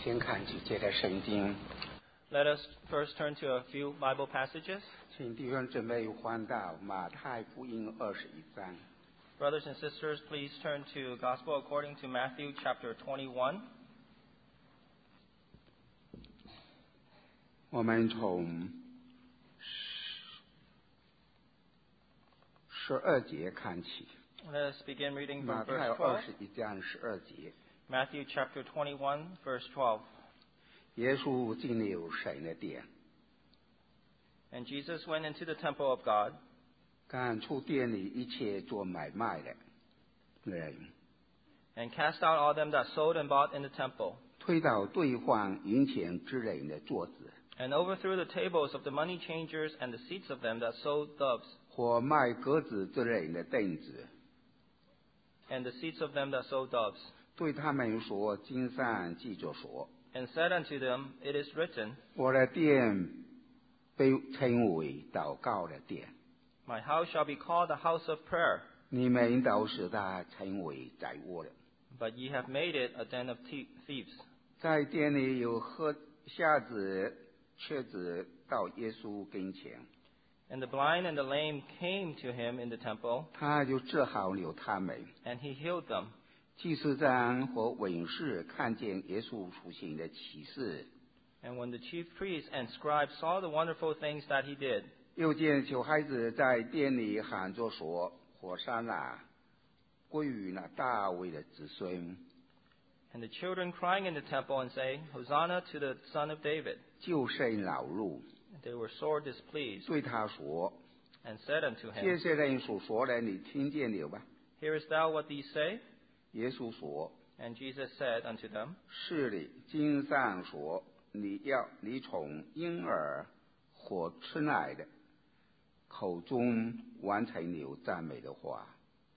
先看几节的圣经。 Let us first turn to a few Bible passages. 请弟兄姊妹翻到马太福音21章。 Brothers and sisters, please turn to Gospel according to Matthew chapter 21. 我们从12节看起。 Let us begin reading 马 from 太 verse 12. 21章12节。 Matthew chapter 21, verse 12. 耶稣进了神的殿， And Jesus went into the temple of God, 赶出店里一切做买卖的人， and cast out all them that sold and bought in the temple, 推倒兑换银钱之人的桌子， and overthrew the tables of the money changers and the seats of them that sold doves, 或卖鸽子之人的凳子， and the seats of them that sold doves, 对他们说：经上记着说， and said unto them, It is written, 我的殿被称为祷告的殿， My house shall be called the house of prayer, 你们倒使它成为宰窝的。 but ye have made it a den of thieves. 在店里有瞎子、瘸子到耶稣跟前， And the blind and the lame came to him in the temple, 他就治好了他们。 and he healed them. 祭司长和文士看见耶稣所行的奇事， And when the chief priests and scribes saw the wonderful things that he did, 又见小孩子在店里喊着说：火山啊，归于那大卫的子孙， and the children crying in the temple and saying, Hosanna to the Son of David, 就甚恼怒， they were sore displeased, 对他说： and said unto 这 him, 些人所说的，你听见了吧？ Hearest thou what these say? 耶稣说： And Jesus said unto them, 是的，经上说，你从婴儿或吃奶的口中完成了赞美的话。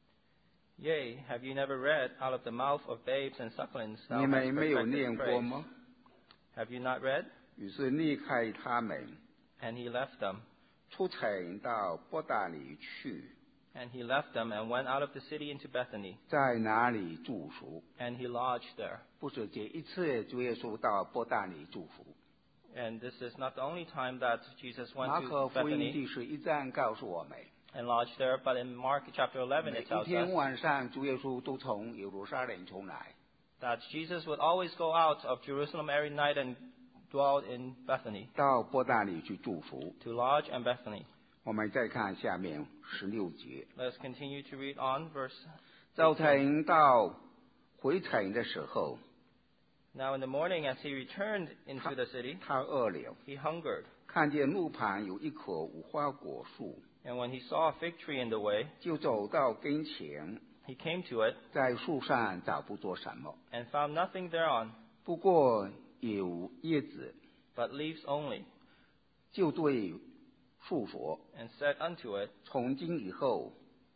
Yea, have ye never read, Out of the mouth of babes and sucklings thou 你 hast 们没有 perfected 念过 praise? 吗？ Have you not read? 于是离开他们， And he left them. 出城到伯大尼去， And he left them and went out of the city into Bethany, 在哪里住宿？ and he lodged there. 不是这一次主耶稣到伯大尼住宿。 And this is not the only time that Jesus 马 went 可 to 福音 Bethany 第11章告诉我们， and lodged there, but in Mark chapter 11 每 it 一 tells 天 us 晚上主耶稣都从耶路撒冷出来， that Jesus would always go out of Jerusalem every night and dwell in Bethany, 到伯大尼去住宿。 to lodge in Bethany. 我们再看下面16节， Let us continue to read on verse 早 18. 晨到回城的时候， Now in the morning as he returned into the city, 他饿了， he hungered. 看见路旁有一棵无花果树， And when he saw a fig tree in the way, 就走到跟前， he came to it 在树上找不着什么， and found nothing thereon 不过有叶子， but leaves only, 就对树说： and said unto it, 从今以后，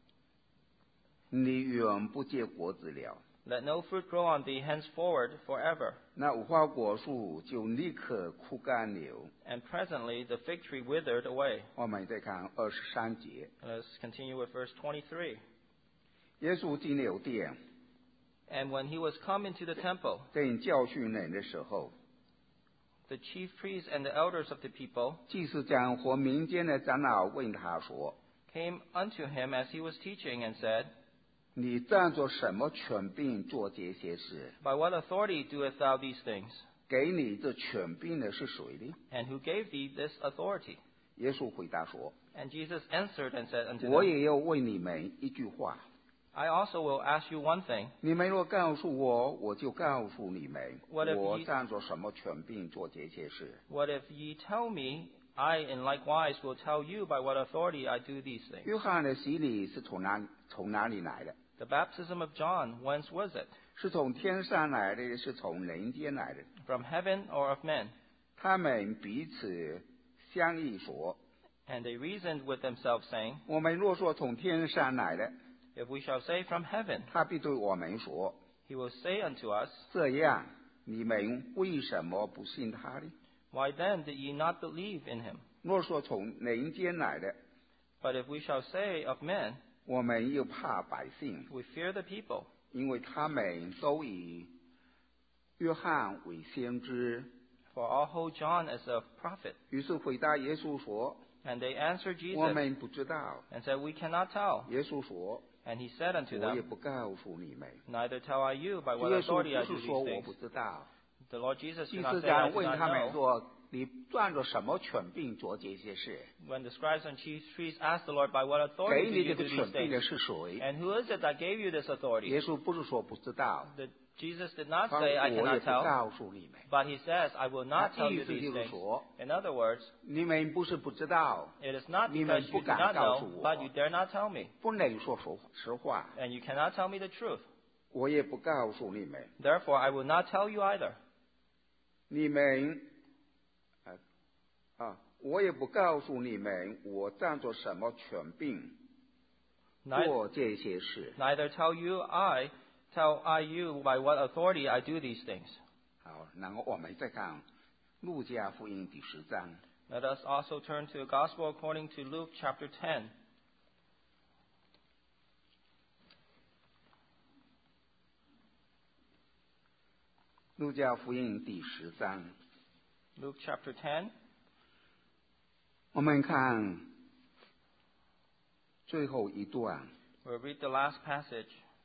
你永不结果子了。 Let no fruit grow on thee henceforward forever. 那无花果树就立刻枯干了。 And presently the fig tree withered away. 我们再看23节， Let us continue with verse 23. 耶稣进了殿， And when he was come into the temple, 正教训人的时候， the chief priests and the elders of the people 祭司长和民间的长老问他说： came unto him as he was teaching and said, 你仗着什么权柄做这些事？ By what authority doest thou these things? 给你这权柄的是谁呢？ And who gave thee this authority? 耶稣回答说： And Jesus answered and said unto 我 them, 也要问你们一句话， I also will ask you one thing. 你们若告诉我，我就告诉你们， What if 我 ye- 仗着什么权柄做这些事？ What if ye tell me? I in likewise will tell you by what authority I do these things. 约翰的洗礼是从哪里来的？ The baptism of John, whence was it? 是从天上来的，是从人间来的。 From heaven or of men? 他们彼此相议说： And they reasoned with themselves, saying, 我们若说从天上来的， If we shall say from heaven, 他必对我们说： he will say unto us, 这样，你们为什么不信他呢？ Why then did ye not believe in him? 若说从人间来的， But if we shall say of men, 我们又怕百姓， we fear the people, 因为他们都以约翰为先知。 For I hold John as a prophet. 于是回答耶稣说 And they answered：“ 我 Jesus 们不知道。 and said, We cannot tell. ” 耶稣说 And he said：“ unto 我也 them, 不告诉你们。 Neither tell I you by 主 what 耶稣 authority I 不 do 是说 these 我 things. 不知道。 The Lord Jesus 祭 did not 司 say I 长 do 问 not 他们 know. 说：你赚着什么权柄做这些事？ When the scribes and chief priests asked the Lord, By what 给 authority 你 do 这 you 个 do 权 these 柄的 things? 是谁？ And who is it that gave you this authority? 耶稣不是说不知道， Jesus did not 他 say, 说 I 我也 cannot 不 tell. 告诉你们。 But he says, I will not 他 tell you 意思 these 就是 things. 说， In other words, 你们不是不知道， it is not 你 because 们 you 不 do 敢 not 告诉 know, 我， but you dare not tell me. 不能说实话， And you cannot tell me the truth. 我也不告诉你们。 Therefore, I will not tell you either. 你们，我也不告诉你们，我占着什么权柄 Neither, 做这些事。 neither tell I you by what authority I do these things. 好，然后我们再看路加福音第10章。 Let us also turn to the Gospel according to Luke chapter 10. 路加福音第10章， Luke chapter 10. 我们看最后一段 We'll read the last passage,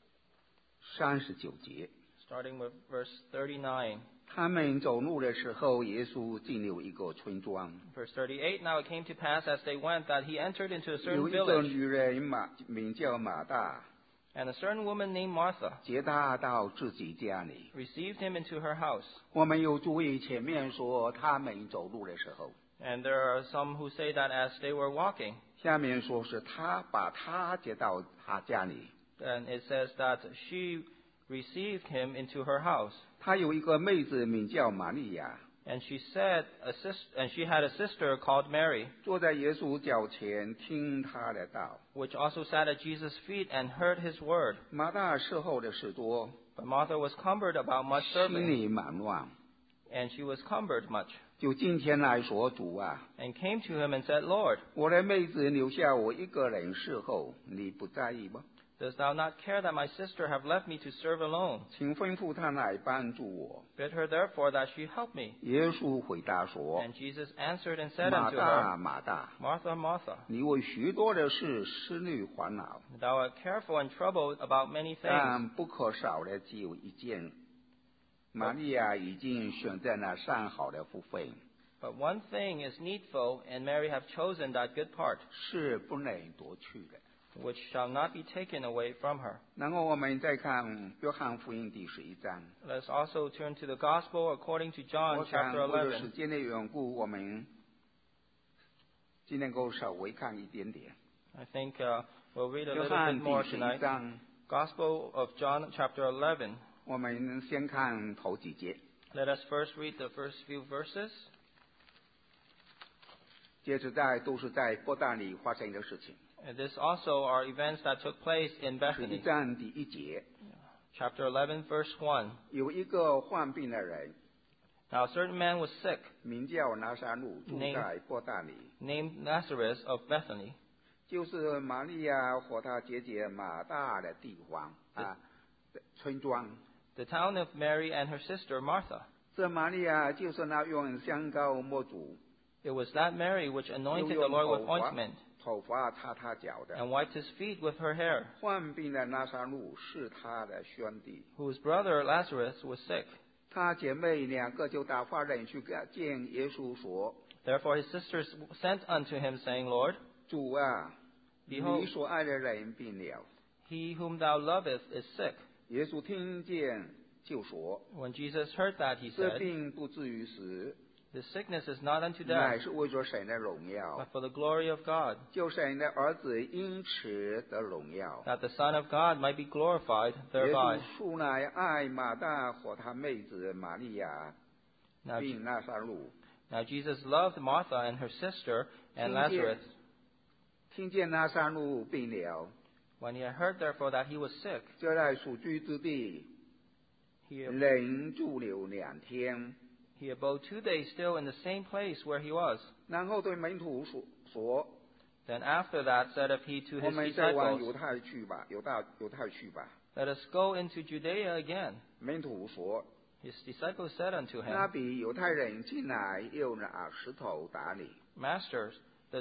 39节。 starting with verse 39. 他们走路的时候，耶稣进入一个村庄， Verse 38, Now it came to pass as they went that he entered into a 有 certain 一个 village, 女人名叫马大， and a certain woman named Martha 接他到自己家里。 received him into her house. 我们有注意前面说他们走路的时候， And there are some who say that as they were walking, 下面说是他把他接到他家里。 and it says that she received him into her house. 他有一个妹子名叫玛利亚， And she had a sister called Mary, 坐在耶稣脚前听他的道。 which also sat at Jesus' feet and heard his word. 马大伺候的事多， But Martha was cumbered about much 心 serving, 里忙乱， and she was cumbered much, 就近前来说：“主啊， and came to him and said, Lord, 我的妹子留下我一个人侍候，你不在意吗？ dost thou not care that my sister have left me to serve alone? 请吩咐她来帮助我。 Bid her therefore that she help me. ” 耶稣回答说 And Jesus answered and：“ said 马 unto 大， her, 马大， Martha, Martha, 你为许多的事思虑烦恼， thou art careful and troubled about many things, 但不可少的只有一件。玛利亚已经选择了上好的福分， but one thing is needful, and Mary hath chosen that good part, 是不能夺去的。” which shall not be taken away from her. 然后我们再看约翰福音第11章。 Let us also turn to the Gospel according to John 我想 chapter 为了时 11. 间的缘故，我们只能够稍微看一点点。 I think we'll read a 约 little 翰 bit 第 more 11 tonight. 章， Gospel of John chapter 11. 我们先看头几节， Let us first read the first few verses. 接着都是在伯大尼发生的事情。 And this also are events that took place in 11 Bethany. 章第1节， Chapter 11, verse 1. 有一个患病的人， Now a certain man was sick, 名叫拿撒路，住在伯大尼， named Lazarus of Bethany, 就是玛利亚和她姐姐马大的地方村庄。 the town of Mary and her sister Martha. 这玛利亚就是那用香膏抹主， It was that Mary which 又 anointed the 用 Lord with ointment 头发擦他脚的。 and wiped his feet with her hair, 患病的拿撒路是他的兄弟， whose brother Lazarus was sick. 他姐妹两个就打发人去见耶稣说 Therefore his sisters sent unto him, saying, Lord,：“ 主啊， Behold 你所爱的人病了。 he whom thou lovest is sick. ” 耶稣听见就说 When Jesus heard that, he：“ 这 said, 病不至于死， This sickness is not unto 乃 death, 是为着神的荣 but 耀， for the glory of God, 就神的儿子因此得荣耀。” that the Son of God might be glorified 耶 thereby. 稣素来爱马大和他妹子玛利亚， Now, 并拿撒路。 now Jesus loved Martha and her sister and Lazarus. 听见拿撒路病了， When he had heard therefore that he was sick, 就在所居之地 he 人住了2天， abode 2 days still in the same place where he was. 然后对门徒说 Then after that said he to：“ 我 his 们再往 disciples, 犹太去吧，犹太去吧。” Let us go into Judea again. 门徒说：“ His disciples said unto 拉 him, 比，犹太人进来又拿石头打你， Masters, the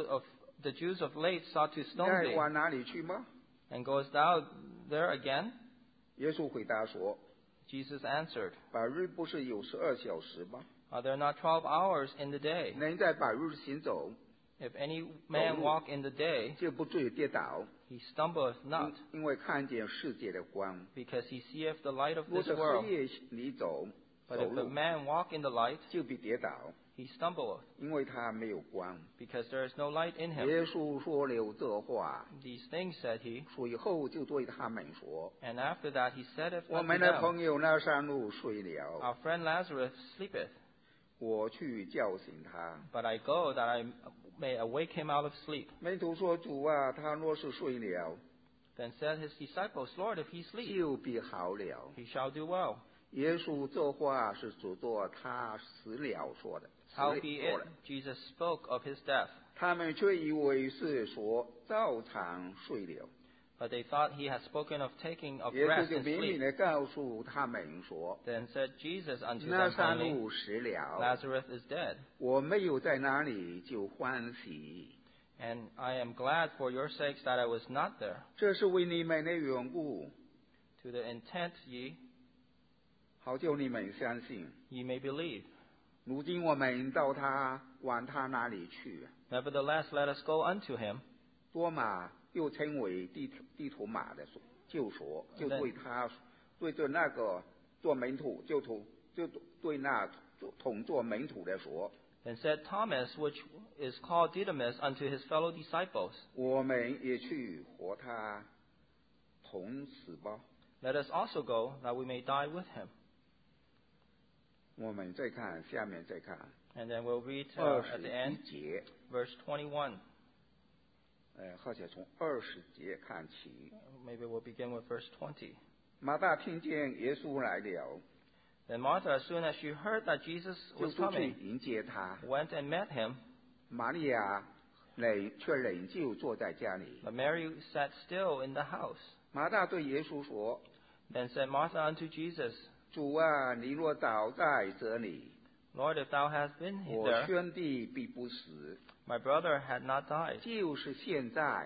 Jews of late sought to 你 stone 爱 thee, 往哪里去吗？ and goest thou there again? 耶稣回答说： Jesus answered, 百日不是有12小时吗？ Are there not 12 hours in the day? 人在百日行走， If any man walk in the day, 就不至于跌倒， he stumbleth not, 因为看见世界的光。 because he seeth the light of 若 this 在 world. 黑夜里走 But if the 路， man walk in the light, 就必跌倒， he stumbleth, 因为他没有光。 because there is no light in him. 耶稣说了这话， These things said he, 随后就对他们说 and after that he saith：“ 我 unto 们的 them, 朋友拉撒路睡了， Our friend Lazarus sleepeth, 我去叫醒他。 but I go that I may awake him out of sleep. ” 门徒说：“主啊，他若是睡了， Then said his disciples, Lord, if he sleep, 就必好了。 he shall do well. ” 耶稣这话是指着他死了说的。死了 Howbeit 说的 Jesus spoke of his death, 他们却以为是说照常睡了。 but they thought he had spoken of taking of 耶稣 rest 就 and 明明 sleep. 的告诉他们说 Then said Jesus unto：“ them 拉撒 plainly, 路死了， Lazarus is dead, 我没有在那里就欢喜。 and I am glad for your sakes that I was not there, 这是为你们的缘故， to the intent 好叫你们相信。 ye may believe. 如今我们到往他那里去。” Nevertheless, let us go unto him. 多马又称为地图马的就说，就对他对着那个做门徒就对那同做门徒的说： Then said Thomas, which is called Didymus, unto his fellow disciples, 我们也去和他同死吧。 Let us also go, that we may die with him. 我们再看下面再看 And then we'll read at the 21 end, 节， verse 21. 或者从20节看起。 Maybe we'll begin with verse 20. 马大听见耶稣来了， Then Martha, as soon as she heard that Jesus 就 was 出去 coming, 迎接他。 went and met him. 玛利亚却仍旧坐在家里。 But Mary sat still in the house. 马大对耶稣说： Then said Martha unto Jesus, 主啊，你若早在这里， Lord, if thou hast been 我 there, 兄弟必不死。 my brother had not died. 就是现在，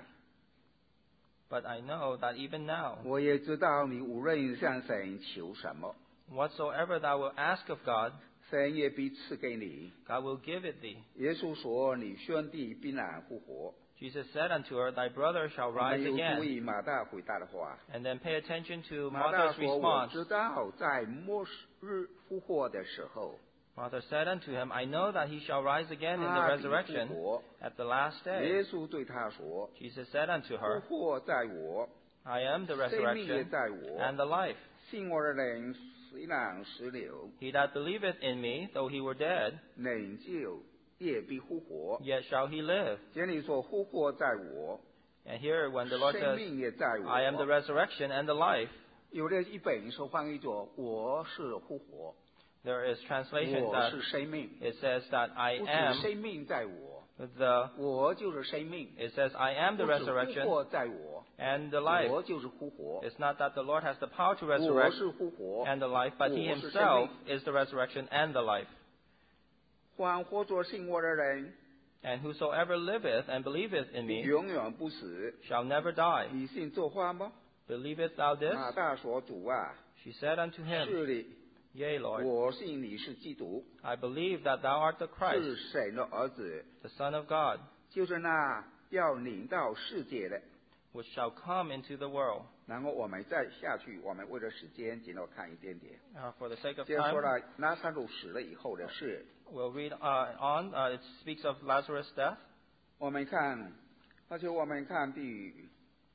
But I know that even now, 我也知道你无论向神求什么， whatsoever thou wilt ask of God, 神也必赐给你。 God will give it thee. 耶稣说：“你兄弟必然复活。 Jesus said unto her, Thy brother shall ” 我 rise 们有注 again. 意马大回答的话。 And then pay attention to 马大 Martha's 说：“我 response. 知道在末日复活的时候， Martha said unto him, I know that he shall rise again in the 他必 resurrection 复活。 at the last day. 耶稣对他说 Jesus said unto：“ 复 her, 活在我， I am the 生命也 resurrection 在我。 and the life. 信我的人虽然死了， He that believeth in me, though he were dead, 仍旧也必复活。 yet shall he live. 这里说复活在我， And here, when the Lord 生 says, 命也在 I am the 我。 resurrection and the life, 有的一本是翻译作我是复活， there is translation 我 that 是生命， it says that I 不是 am 生命在我， the, 我就是生命。 it says I am the 不是复 resurrection 活在我， and the life. 我就是复活， It's not that the Lord has the power to 我 resurrect 是复活。 and the life, but he 我是 himself 生命。 is the resurrection and the life. 凡活着信我的人， And whosoever liveth and believeth in me 永远不死。 shall never die. 你信这话吗？ Believest thou this? 马大说：“主啊， She said unto him, 是的， Yea, Lord, 我信你是基督， I believe that thou art the 是 Christ, 神的儿子， the Son of God, 就是那要领到世界的。” which shall come into the world. 然后我们再下去，我们为了时间，尽量看一点点。 For the sake of 接着说 time, 了拉撒路死了以后的事。 we'll read on. It speaks of Lazarus' death. 我们看，而且我们看第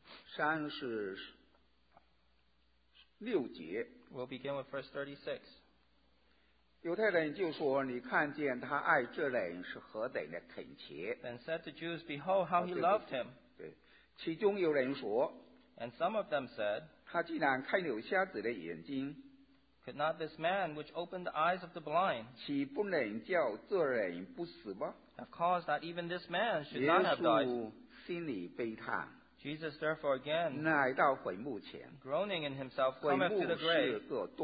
36节， We'll begin with verse 36. 犹太人就说：“你看见他爱这人是何等的恳切。 Then said the Jews, Behold how he loved him. ” 对，其中有人说， And some of them said, 他既然开了瞎子的眼睛， Could not this man, which opened the eyes of the blind, 岂不能叫这人不死吗？ have caused that even this man should 耶 not have died? 稣心里悲叹， Jesus therefore again, 来到坟墓前， groaning in himself, 坟 cometh 墓 to the 是 grave. 个洞，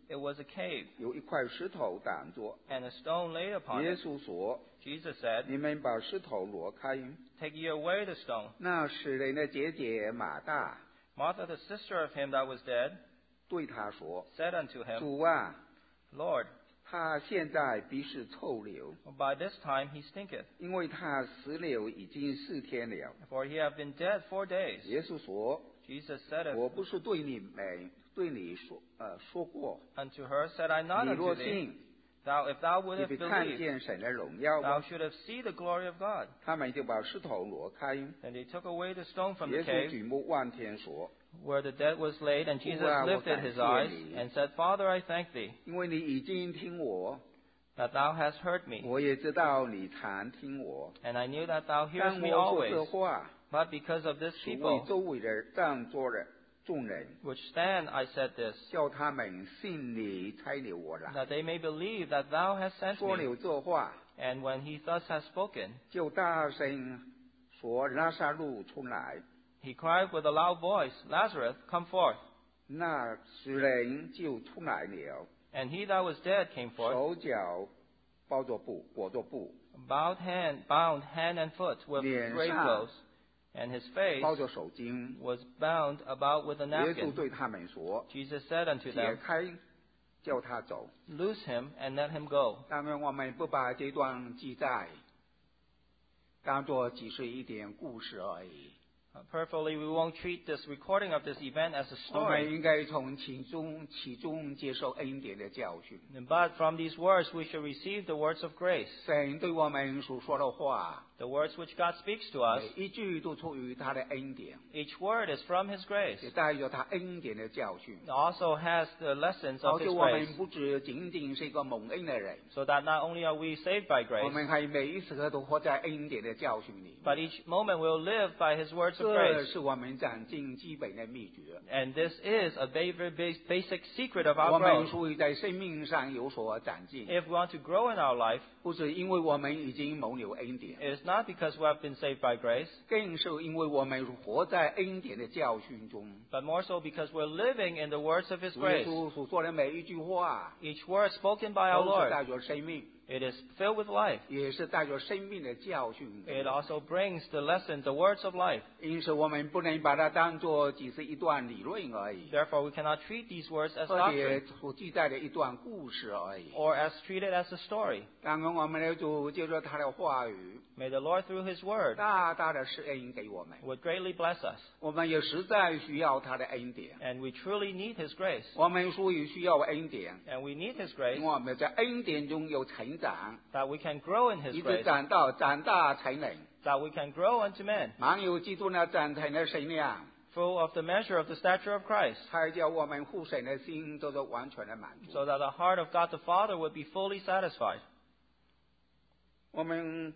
it was a cave, 有一块石头挡着。 and a stone laid upon 耶 it. 稣说 Jesus said, 你们把石头挪开。 Take ye away the stone. 那死人的姐姐马大 Martha, the sister of him that was dead, 对他说 said unto him, 主啊 Lord, 他现在必是臭流， by this time he stinketh, 因为他死了已经4天了。 for he hath been dead 4 days. 耶稣说 Jesus said 我不是对你说过， unto her, Said I not 你 unto 若 thee, 信， if thou 你 wouldest 必看 believe, 见神的荣耀 thou 吗？ shouldst see the glory of God. 他们就把石头挪开。 And they took away the stone from 耶 the 稣 cave 举目望天说， where the dead was laid, and Jesus 父啊，我 lifted 感 his 谢 eyes 你， and said, Father, I thank thee, 因为你已经听我， that thou hast heard me, 我也知道你常听我。 and I knew that thou 当 hearest me 我说这 always. 话， But because of this 是为 people 周围的站坐的众人， which stand, I said this, 叫他们信你差了我来。 that they may believe that thou hast sent 说 me. 了这话， And when he thus has spoken, 就大声说：“拉撒路出来。 he cried with a loud voice, Lazarus, come forth. ” 那死人就出来了， And he that was dead came forth, 手脚包着布，裹着布， bound hand and foot with 脸上 grave clothes, and his face 包着手巾。 was bound about with a 耶稣 napkin. 对他们说 Jesus said unto：“ 解 them, 开，叫他走。 Loose him and let him go. ” 当然，我们不把这段记载当作只是一点故事而已。 Prayerfully, we won't treat this recording of this event as a 我们 story. 应该从其中接受恩典的教训。 But from these words, we should receive the words of grace. 神对我们所说的话， The words which God speaks to us, 每一句都出于他的恩典， each word is from His grace. 也带着他恩典的教训， It also has the lessons 好 of 使 His 我 grace, 们不只仅仅是一个蒙恩的人， so that not only are we saved by 我 grace, 们还每一时刻都活在恩典的教训里。 but each moment we'll live by His words of 这 grace. 是我们长进基本的秘诀。 And this is a very basic secret of 我 our 们 growth. 属于在生命上有所长进， If we want to grow in our life, 不是因为我们已经蒙了恩典， it is not because we have been saved by grace, 更是因为我们活在恩典的教训中。 but more so because we're living in the words of His 主耶 grace. 稣所说的每一句话， Each word spoken by our 都是 Lord, 带着生命， it is filled with life. 也是带着生命的教训。 It also brings the lesson, the words of life. 因此，我们不能把它当作只是一段理论而已， Therefore, we cannot treat these words as 而且 doctrine 所记载的一段故事而已。 or as treated as a story. 当然，我们的主借着他的话语， May the Lord, through His word, 大大的施恩给我们。 would greatly bless us. 我们也实在需要他的恩典， And we truly need His grace. 我们所以需要恩典， And we need His 因 grace 为我们在恩典中有成长， that we can grow in His 一直 grace, 长大成人， that we can grow unto men, 满有基督那长成的身量， full of the measure of the stature of Christ, 才叫我们父神的心得到完全的满足。 so that the heart of God the Father would be fully satisfied. 我们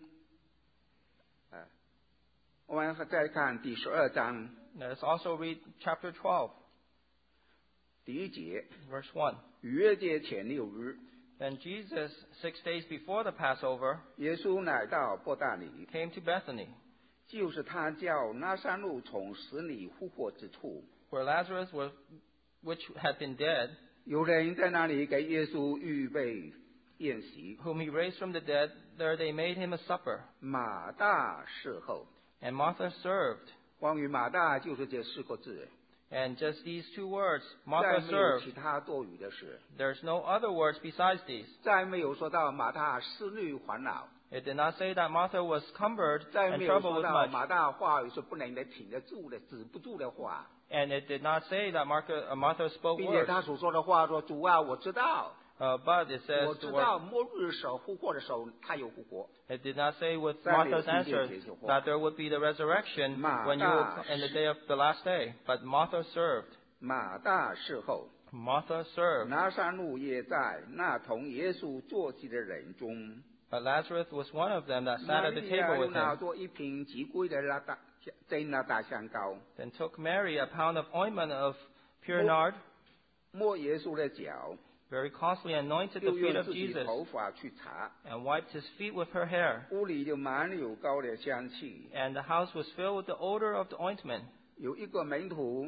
再看第12章 Let us also read chapter 12, 第1节， verse 1. 逾越节前6日， Then Jesus, 6 days before the Passover, 耶稣来到伯大尼， came to Bethany, 就是他叫拿撒路从死里复活之处。 where Lazarus was, which had been dead, 有人在那里给耶稣预备宴席， whom he raised from the dead. There they made him a supper, 马大侍候。 and Martha served. 关于马大就是这4个字， And just these 2 words, 再 Martha 没有 served. 其他多余的事， There's no other words besides these. 再没有说到马大思虑烦恼， It did not say that Martha was cumbered 再 and 没有 troubled 说 with 到 much. 马大话语是不能的挺得住的、止不住的话， And it did not say that Martha spoke 并且 words. 他所说的话说：“主啊，我知道， But it 我 says, 知道末日时复活的时候，他有复活。 it did not say with 再没有 Martha's 听见 answer 这些话。 that there would be the resurrection 马 when you 大 in the day of the last day. But Martha served. 马大侍候， Martha served. 拿撒路也在那同耶稣坐席的人中。 But Lazarus was one of them that 玛 sat at the 利亚 table 又 with 拿 him. 着一瓶极贵的真大香膏， Then took Mary a pound of ointment of pure nard, 抹耶稣的脚， very costly, anointed the 又 feet 用 of 自己 Jesus, 头发去擦， and wiped his feet with her hair. 屋里就满有膏的香气。 And the house was filled with the odor of the ointment. 有一个门徒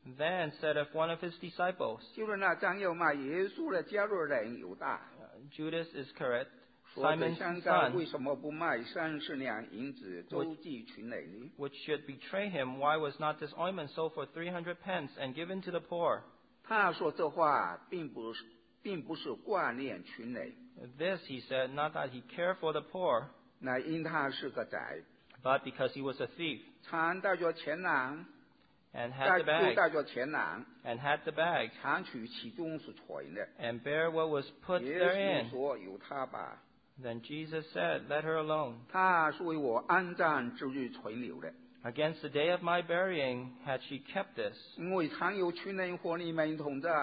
Then said of one of his disciples, 就是那将要卖耶稣的加略人犹大， Judas Iscariot, 说这 Simon's 香膏为 son, 什么不卖30两银子周济群人呢？ which should betray him, why was not this ointment sold for 300 pence and given to the poor? 他说这话并不是挂念群人， This he said, not that he cared for the poor, 乃因他是个贼， but because he was a thief, 常带着钱囊， and had the 又 bag, 带着钱囊， and had the bag, 常取其中是存的。 and bear what was put 耶 therein. 稣说：“由他吧， Then Jesus said, Let her alone. 他是为我安葬之日存留的， Against the day of my burying had she kept this. 因为常有群人和你们同在，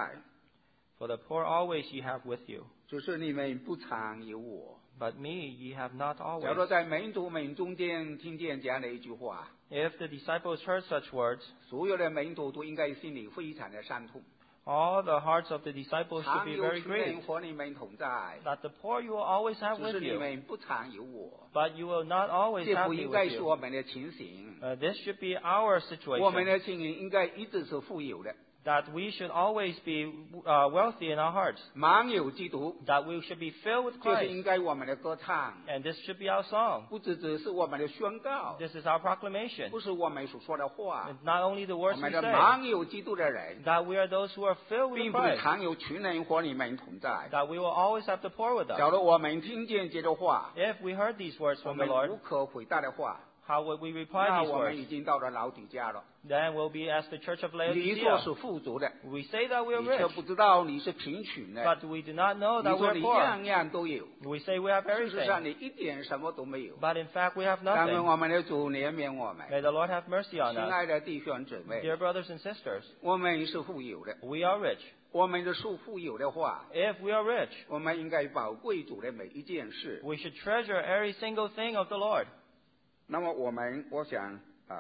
For the poor always ye have with you, 只是你们不常有我。” but me ye have not 假如 always. 在门徒们中间听见这样的一句话， If the disciples heard such words, 所有的门徒都应该心里非常的伤痛。 all the hearts of the disciples should 常 be 有 very 群人 grieved, 和你们同在， that the poor you will always have 只 with 是你 you, 们不常有我。 but you will not always 这 have 不 me 应该 with 是 you. 我们的情形， This should be our 我们 situation, 的心灵应该一直是富有的， that we should always be wealthy in our hearts, 满有基督， that we should be filled with 这是 Christ, 应该我们的歌唱， and this should be our song. 不只是我们的宣告， This is our proclamation. 不是我们所说的话。 It's not only the 我 words we 们的 say, 满有基督的人， that we are those who are filled with 并不是 Christ, 常有群人和你们同在。 that we will always have the poor with 假 us. 如我们听见这个话， If we heard these words 我 from the 们 Lord, 无可回答的话， how would we reply 那 these 我们 words? 已经到了老底家了。 Then we'll be as the church of 你说 Laodicea. 是富足的， We say that we are 你却 rich, 不知道你是贫穷的。 but we do not know 你 that we 说 are 你 poor. 样样都有， We say we have 事实上 everything, 你一点什么都没有。 but in fact we have 但愿 nothing. 我们的主怜悯我们， May the Lord have mercy on 亲 us. 爱的弟兄姊妹， Dear brothers and sisters, 我们是富有的。 we are rich. 我们的是富有的话， If we are rich, 我们应该宝贵主的每一件事。 we should treasure every single thing of the Lord. 那么我想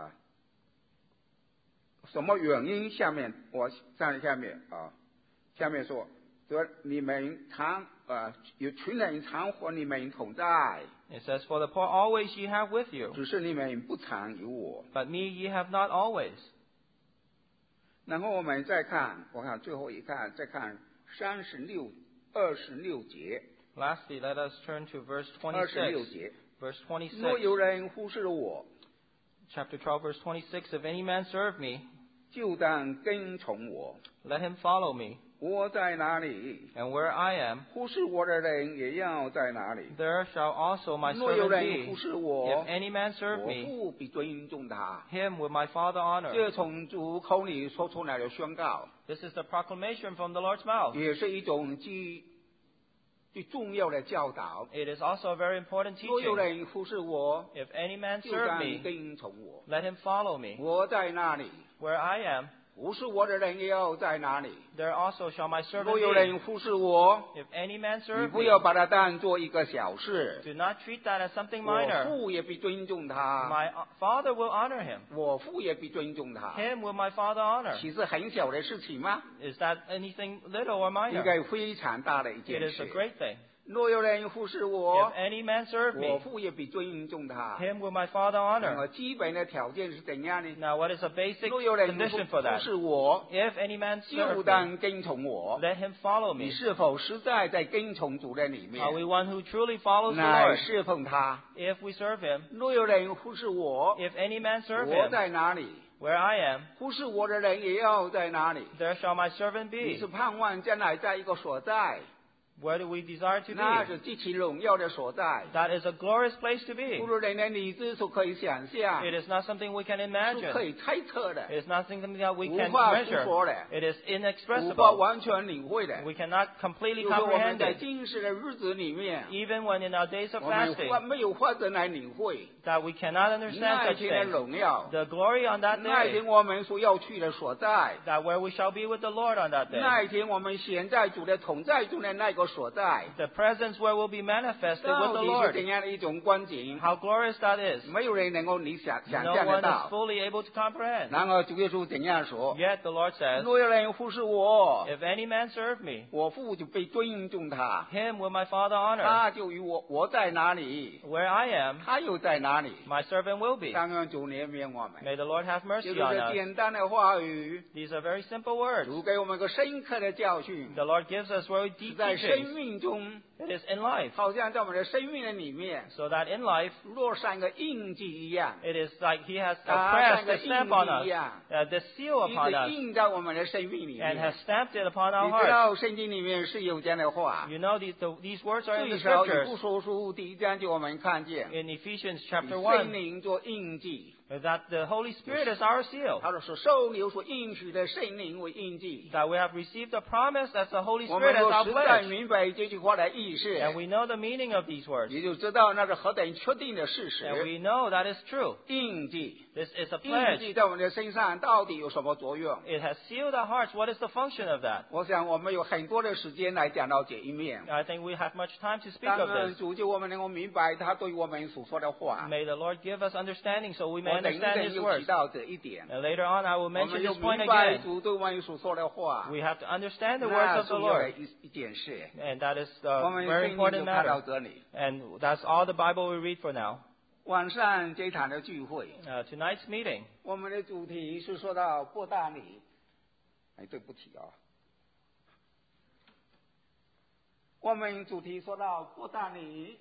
什么原因？下面下面说，说你们有群人常和你们同在， It says, For the poor always ye have with you, 只是你们不常有我。 but me ye have not always. 然后我们再看，我看最后一看，再看26节， Lastly, let us turn to verse 26 26. 节， Verse 若 26, 有人忽视我， chapter 12, verse 26. If any man serve me, 就当跟从我。 let him follow me. 我在哪里， And where I am, 忽视我的人也要在哪里。 there shall also my 若有 servant 人忽 be. 视 If 我， any man serve 我 me, 父必尊重他。 him will my Father honor. 这从主口里说出来的宣告， This is the proclamation from the Lord's mouth. 也是一种最重要的教导。 It is also a very important 若有 teaching. 人忽视我， If any man 就 serve 当 me, 跟从我。 let him follow me. 我在哪里， Where I am, 忽视我的人也要在哪里。 there also shall my servant 若有 be. 人忽视我， If any man 你 serve 不 me, 要把它当做一个小事。 do not treat that as something 我 minor. 父也必尊重他， My Father will honor him. 我父也必尊重他。 Him will my Father honor. 其实很小的事情吗？ Is that anything little or 应 minor? 该非常大的一 It 件 is a 事。 great thing. 若有人忽视我 If，any man serve 我 me, 父也必尊重他。 him will my Father 那么 honor. 基本的条件是怎样呢？ Now, what is a basic 若有人 condition for 忽 that? 视我， If any man 就 serve me, 当跟从我。 let him follow 你 me. 是否实在在跟从主的里 Are we 面， one who truly follows the 来 Lord? 侍奉他？ If we serve him, 若有人忽视我， if any man serve 我 him, 在哪里？ where I am, 忽视我的人也要在哪里？ there shall my servant 你 be. 是盼望将来在一个所在， Where do we desire to 那 be? 是极其荣耀的所在， That is a glorious place to be. 不如人的理智所可以想象， It is not something we can 是 imagine. 可以猜测的， It is not something that we 无 can 法 measure. 诉说的， It is 无法 inexpressible. 完全领会的。 We cannot completely 就是我们 comprehend 在 it. 今世的日子里面， Even when in our days of 我们 fasting, 没有法子来领会 that we cannot understand 那一 such 天的 things. 荣耀， The glory on that 那一 day, 天我们所要去的所在， that where we shall be with the Lord on that day. 那一天我们现在主的同在中的那个个所在， The presence where we'll be manifested with 到 the 底是 Lord. 怎样的一种光景？ How glorious that is. 没有人能够想 No 象得 one is 到。 fully able to comprehend. 然而主耶稣怎样说？ Yet the Lord says, 若有人服侍我， if any man serve me, 我父就被尊重他， him will my Father honor. 他就与我在哪里， Where I am, 他又在哪里。 my servant will be. 但愿主怜悯我们。 May the Lord have 就 mercy 是 on 这 us. 简单的话语， These are very simple words. 主给我们个深刻的教训， The Lord gives us very 是 deep 在生 teachings. 命中， It is in life. 好像在我们的生命的里面， So that in life, 落上一个印记一样， it is like He has 啊， pressed 像个 the stamp on 印记一 us, 样， the seal 一 upon 直 us, 印在我们的生命里 and 面 has。stamped it upon our 你知 hearts. 道圣经里面是有这样的话， You know these words are in 最 the 少以 scriptures. 弗所书第1章就我们看见， In Ephesians 以 chapter 圣 1, 灵做印记。 that the Holy Spirit is our seal. 他说是受留所应许的圣灵为印记。 That we have received a promise that the Holy 我 Spirit 们 as 若 our 实在 pledge. 明白这句话的意思， And we know the meaning of these words. 也就知道那是何等确定的事 And 实。 we know that is true. 印记， This is a 印 pledge. 记在我们的身上到底有什么作用？ It has sealed our hearts. What is the function of that? 我想我们有很多的时间来讲到这一面。 I think we have much time to speak 当 of 然， this. 主就我们能够明白他对我们所说的话。 May the Lord give us understanding so we may 我等一 understand 等 His 又 words. 提到这一点。 And later on, I will 我 mention 们又 this point 明白 again. 主对我们所说的话， We have to understand the 那 words of the 重要的 Lord. 一件事。 And that is 我 a 们 very 圣经就 important 看到 matter. 这里。 And that's all the Bible we read for now. 晚上这场的聚会， Tonight's meeting, 我们的主题是说到伯大尼。哎，对不起啊，我们主题说到伯大尼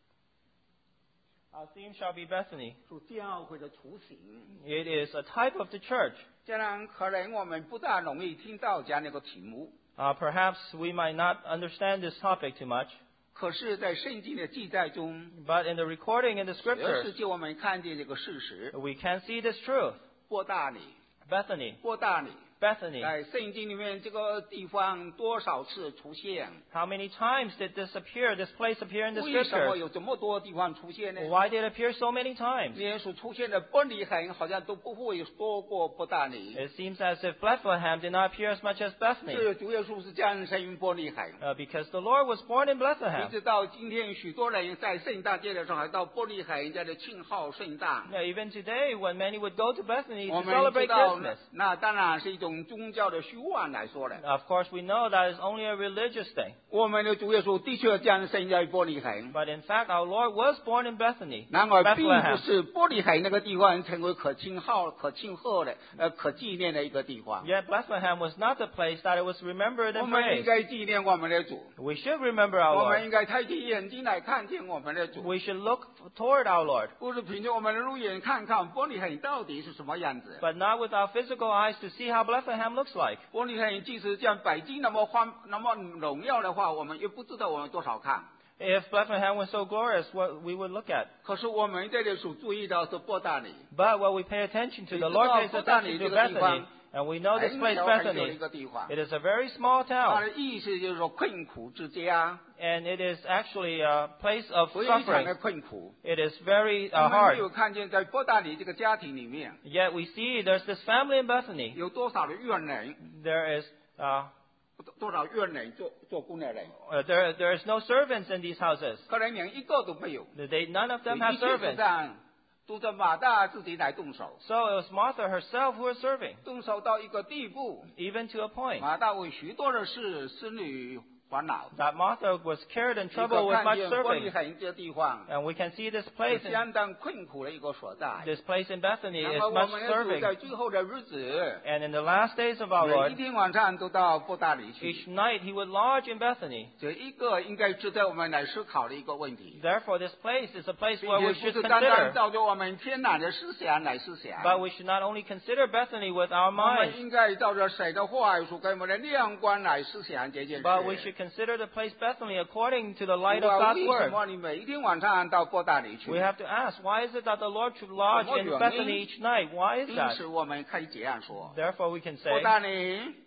our theme shall be Bethany. 是教会的雏形。 It is a type of the church. 这样可能我们不大容易听到这样的一个题目， Perhaps we might not understand this topic too much, 可是，在圣经的记载中， but in the recording in the 确 scriptures, 实就我们看见这个事实。 we can see this truth. 伯大尼， Bethany, 伯大尼， Bethany. 在圣经里面这个地方多少次出现？ How many times did this place appear in the 为什么 scriptures? 有这么多地方出现呢？ Why did it appear so many times? 连所出现的伯利恒好像都不会多过伯大尼。 It seems as if Bethlehem did not appear as much as Bethany, 这主耶稣是降生于伯利恒。 because the Lord was born in 一 Bethlehem. 直到今天，许多人在圣诞节的时候还到伯利恒家的庆贺圣诞。 Even today, when many would go to Bethany 我 to 们知 celebrate 道 Christmas, 那当然是一种宗教的虚妄来说的。 of course we know that is only a religious thing. 我们的主耶稣的确降生在伯利恒， But in fact, our Lord was born in Bethany, 然而并不 Bethlehem. 是伯利恒那个地方成为可庆贺的、可纪念的一个地方。 Yet Bethlehem was not the place that it was remembered 我 and 们应 praised. 该纪念我们的主， We should remember our 我们 Lord. 应该抬起眼睛来看见我们的主， We should look toward our Lord, 不是凭着我们的肉眼看看伯利恒到底是什么样子。 but not with our physical eyes to see how Bethlehem looks like. 伯利恒即使像北京那么荣耀的话，我们也不知道我们多少看。 If Bethlehem was so glorious, what we would look at. 可是我们这里所注意到是伯大尼， But what we pay attention to, the Lord pays attention to Bethany, and we know this 很 place 小很小的 Bethany. 一个地方。 It is a very small 它 town, 的意思就是说困苦之家， and it is actually a place of 非常的 suffering. 困苦。 It is very 我们没 hard. 有看见在伯大尼这个家庭里面 Yet we see there's this family in Bethany. 有多少的怨人， There is 多少怨人做工的人， there is no servants in these houses. 可能连一个都没有。 None of them have 一切事 servants. 上都是马大自己来动手， So it was Martha herself who was serving, 动手到一个地步， even to a point 马大为许多的事思虑烦恼。 that Martha was carried in 你 trouble 可 with 看 much 见伯利 serving. 恒这地方 And we can see this 是 place, 相当困苦的一个所在。 this place in Bethany 然 is 后我 much 们的主 serving. 在最后的日子， And in the last days of our 每一 Lord, 天晚上都到伯大尼去。 each night he would lodge in Bethany. 这一个应该值得我们来思考的一个问题， Therefore, this place is a place 并 where 且 we 不 should 是单单 consider. 照着我们天然的思想来思想， But we should not only consider Bethany with our 我们 minds, 应该照着神的话语所给我们的亮光来思想这件事。 but we should consider the place Bethany according to the light 主 of 啊 God's 为什 word. 么你每一天晚上到伯大尼去？ We have to ask, why is it that the Lord should lodge in 什么原因？ Bethany each night? Why is 因 that? 此我们可以这样说： Therefore, we can 伯 say, 大尼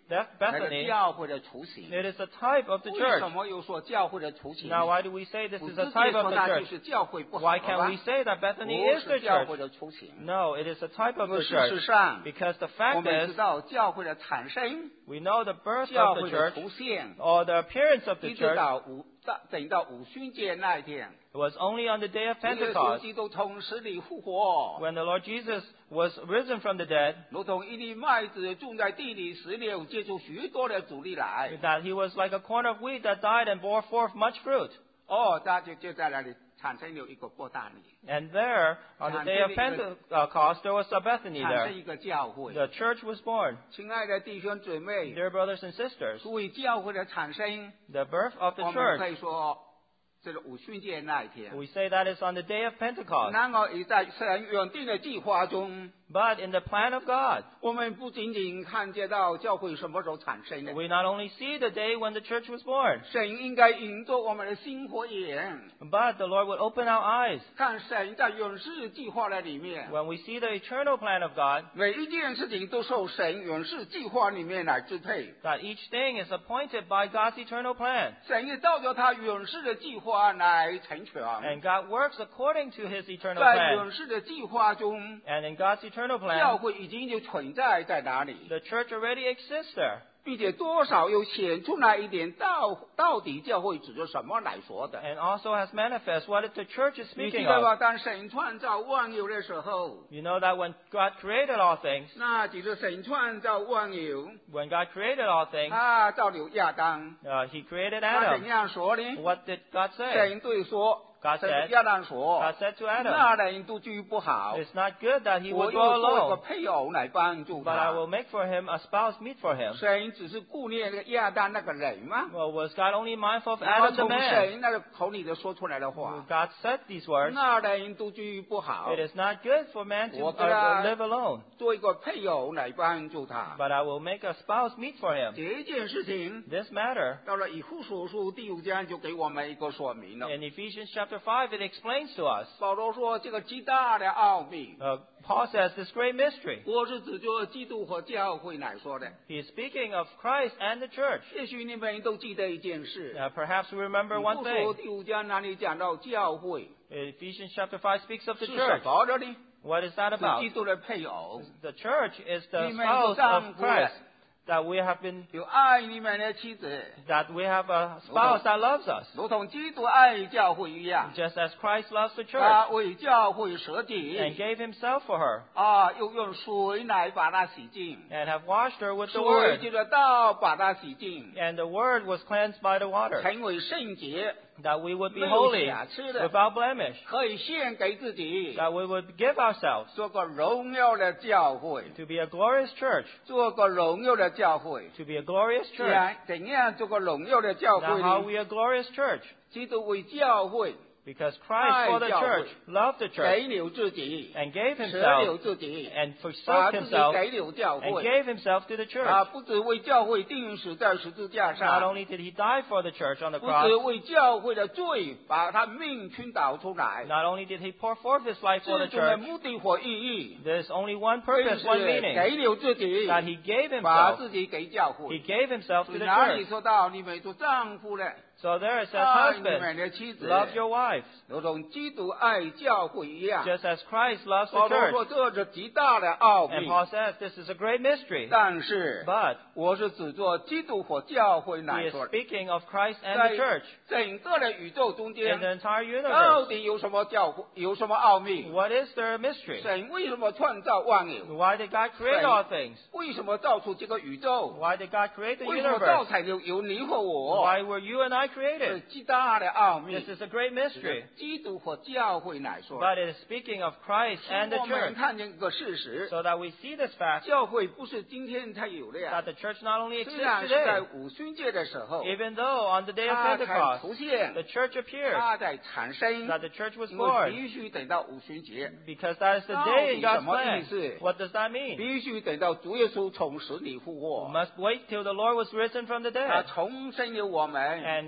That 那个 Bethany, 教会的雏形。 it is a type of the 为什 church. 么又说教会的雏形？ Now, why do we say this 不 is 直 a 接 type 说 of the 那就 church? 是教会不好 Why 了 can't 吧 we say that Bethany 不 is the 是教会 church? 的雏形。 No, it is a type of 因为 the 事实 church. 上， Because the 我 fact 们知 is, 道教会的产生， we know the birth 教 of 会 the 的 church, 出现， or the appearance of the 一直 church, 等到五旬节那一天， it was only on the day of 耶稣 Pentecost, 基督从死里复活， when the Lord Jesus was risen from the dead, 如同一粒麦子种在地里10年，结出许多的主力来。 that he was like a corn of wheat that died and bore forth much fruit. 哦，他就在那里产生了一个伯大尼， And there, on the day of Pentecost, there was a Bethany 产生 there. 一个教会。 The church was born. 亲爱的弟兄姊妹， Dear brothers and sisters, 所以教会的产生， the birth of the 我们可 church, 以说，这个五旬节那一天。 we say that is on the day of Pentecost. 然而，也在神原定的计划中， But in the plan of God, 我们不仅仅看见到教会什么时候产生的， we not only see the day when the church was born, 神应该引着我们的心和眼， but the Lord would open our eyes 看神在永世计划的里面， when we see the eternal plan of God, 每一件事情都受神永世计划里面来支配。 that each thing is appointed by God's eternal plan. 神也照着他永世的计划来成全。 And God works according to His eternal 在 plan. 永世的计划中， And in God's eternal 教 plan, 会已经就存在在哪里， the church already exists there. 并且多少又显出来一点到底教会指着什么来说的。 And also has manifest what the church is 你记 speaking 得 of. 吧？当神创造万有的时候， You know that when God created all things, 那就是神创造万有， when God created all things, 他造了亚当， He created 他怎 Adam. 样说呢？ What did God say? 神对说， God 神 said, 对亚当说 God said to：“ Adam, 那人独居不好， it's not good that he 我 would 又 dwell 做一个 alone, 配偶来帮助 but I 他。 will make for him a spouse meet for him. ” 神只是顾念那个亚当那个人吗？ Well, was God only mindful of 然后 Adam the 从 man? 神那个口里头说出来的话， God said these words, 那人独居不好， it is not good for man to 我给他 live alone, 做一个配偶来帮助他。 but I will make a spouse meet for him. 这件事情 This matter, 到了以弗所书第5章就给我们一个说明了。 in Ephesians chapter 5, it explains to us. 保罗说这个极大的奥秘， Paul says this great mystery. 我是指着基督和教会来说的。 He is speaking of Christ and the church. 也许你们都记得一件事， Perhaps we remember 以 one 弗所 thing. 第5章那里讲到教会 Ephesians chapter 5 speaks of the 是 church. 什么的呢？ What is that 是 about? 基督的配偶， The church is the 你们 spouse 是丈 of 夫 Christ. 的， That we have been, 有爱你们的妻子， that we have a spouse that loves us. 如同基督爱教会一样， Just as Christ loves the 他 church 为教会舍 and 己， gave himself for her 又用水来把它洗净， and have washed her with the 水 word. 就着道把它洗净， And the word was cleansed by the water. 成为圣洁， That we would be 没有 holy 瑕疵的， without blemish. 可以献给自己， That we would give ourselves 做个荣耀的教会， to be a glorious church. 做个荣耀的教会。 To be a glorious church. 怎样做个荣耀的教 Now 会 how 呢？ are we a glorious church? 基督为教会 Because Christ for the church loved the church 给了自己， and gave 舍了 himself 自己， and 把 forsook 自己 himself 给了教 and 会。 gave himself to the church. 不只为教会钉死在十字架 Not 上， only did he die for the church on the 不只 cross, 为教会的罪把他命倾倒出来， not only did he pour forth his life for the 最终的 church, 目的和意义， there's only one 更 purpose, 是 one meaning, 给了自己， that he gave 把 himself. 自己给教 He 会。 gave himself 所 to 以 the 哪里 church. 说到你们做丈夫的， So there it says, 爱你们 husbands, 的妻子， love your wives, 如同基督爱教会一样。 just as Christ loves 保 the 罗说 church. 这是极大的奥 And 秘， Paul says this is a great mystery. 但是 But 我是指着基督和教会 he 来 is 说的。 speaking of Christ and 在 the church 整个的宇宙中 in 间， the entire 到 universe. 底有什么教会，有什么奥秘？ What is their mystery? 神为什么创造万有？ Why did God create all things? 为什么造出这个宇宙？ Why did God create the 为什么造 universe? 成了有你和我？ Why were you and I 是 created? 极大的奥秘 This。is a great mystery. 基督和教会来说， But it is speaking of Christ and the 我们 church. 看见一个事实： So that we see this fact 教会不是今天才有的呀 that。the church not only 虽 exists 然是在 today, 五旬节的时候， even though on the day of 它才 Pentecost 出现， the church appeared, 它在产生， that the church was 因为 born, 必须等到五旬节， because that is the day in 到底 God's 什么意 plan. 思？ What does that mean? 必须等到主耶稣从死里复 We 活， must wait till the Lord was risen from the 他 dead, 重生了我们， and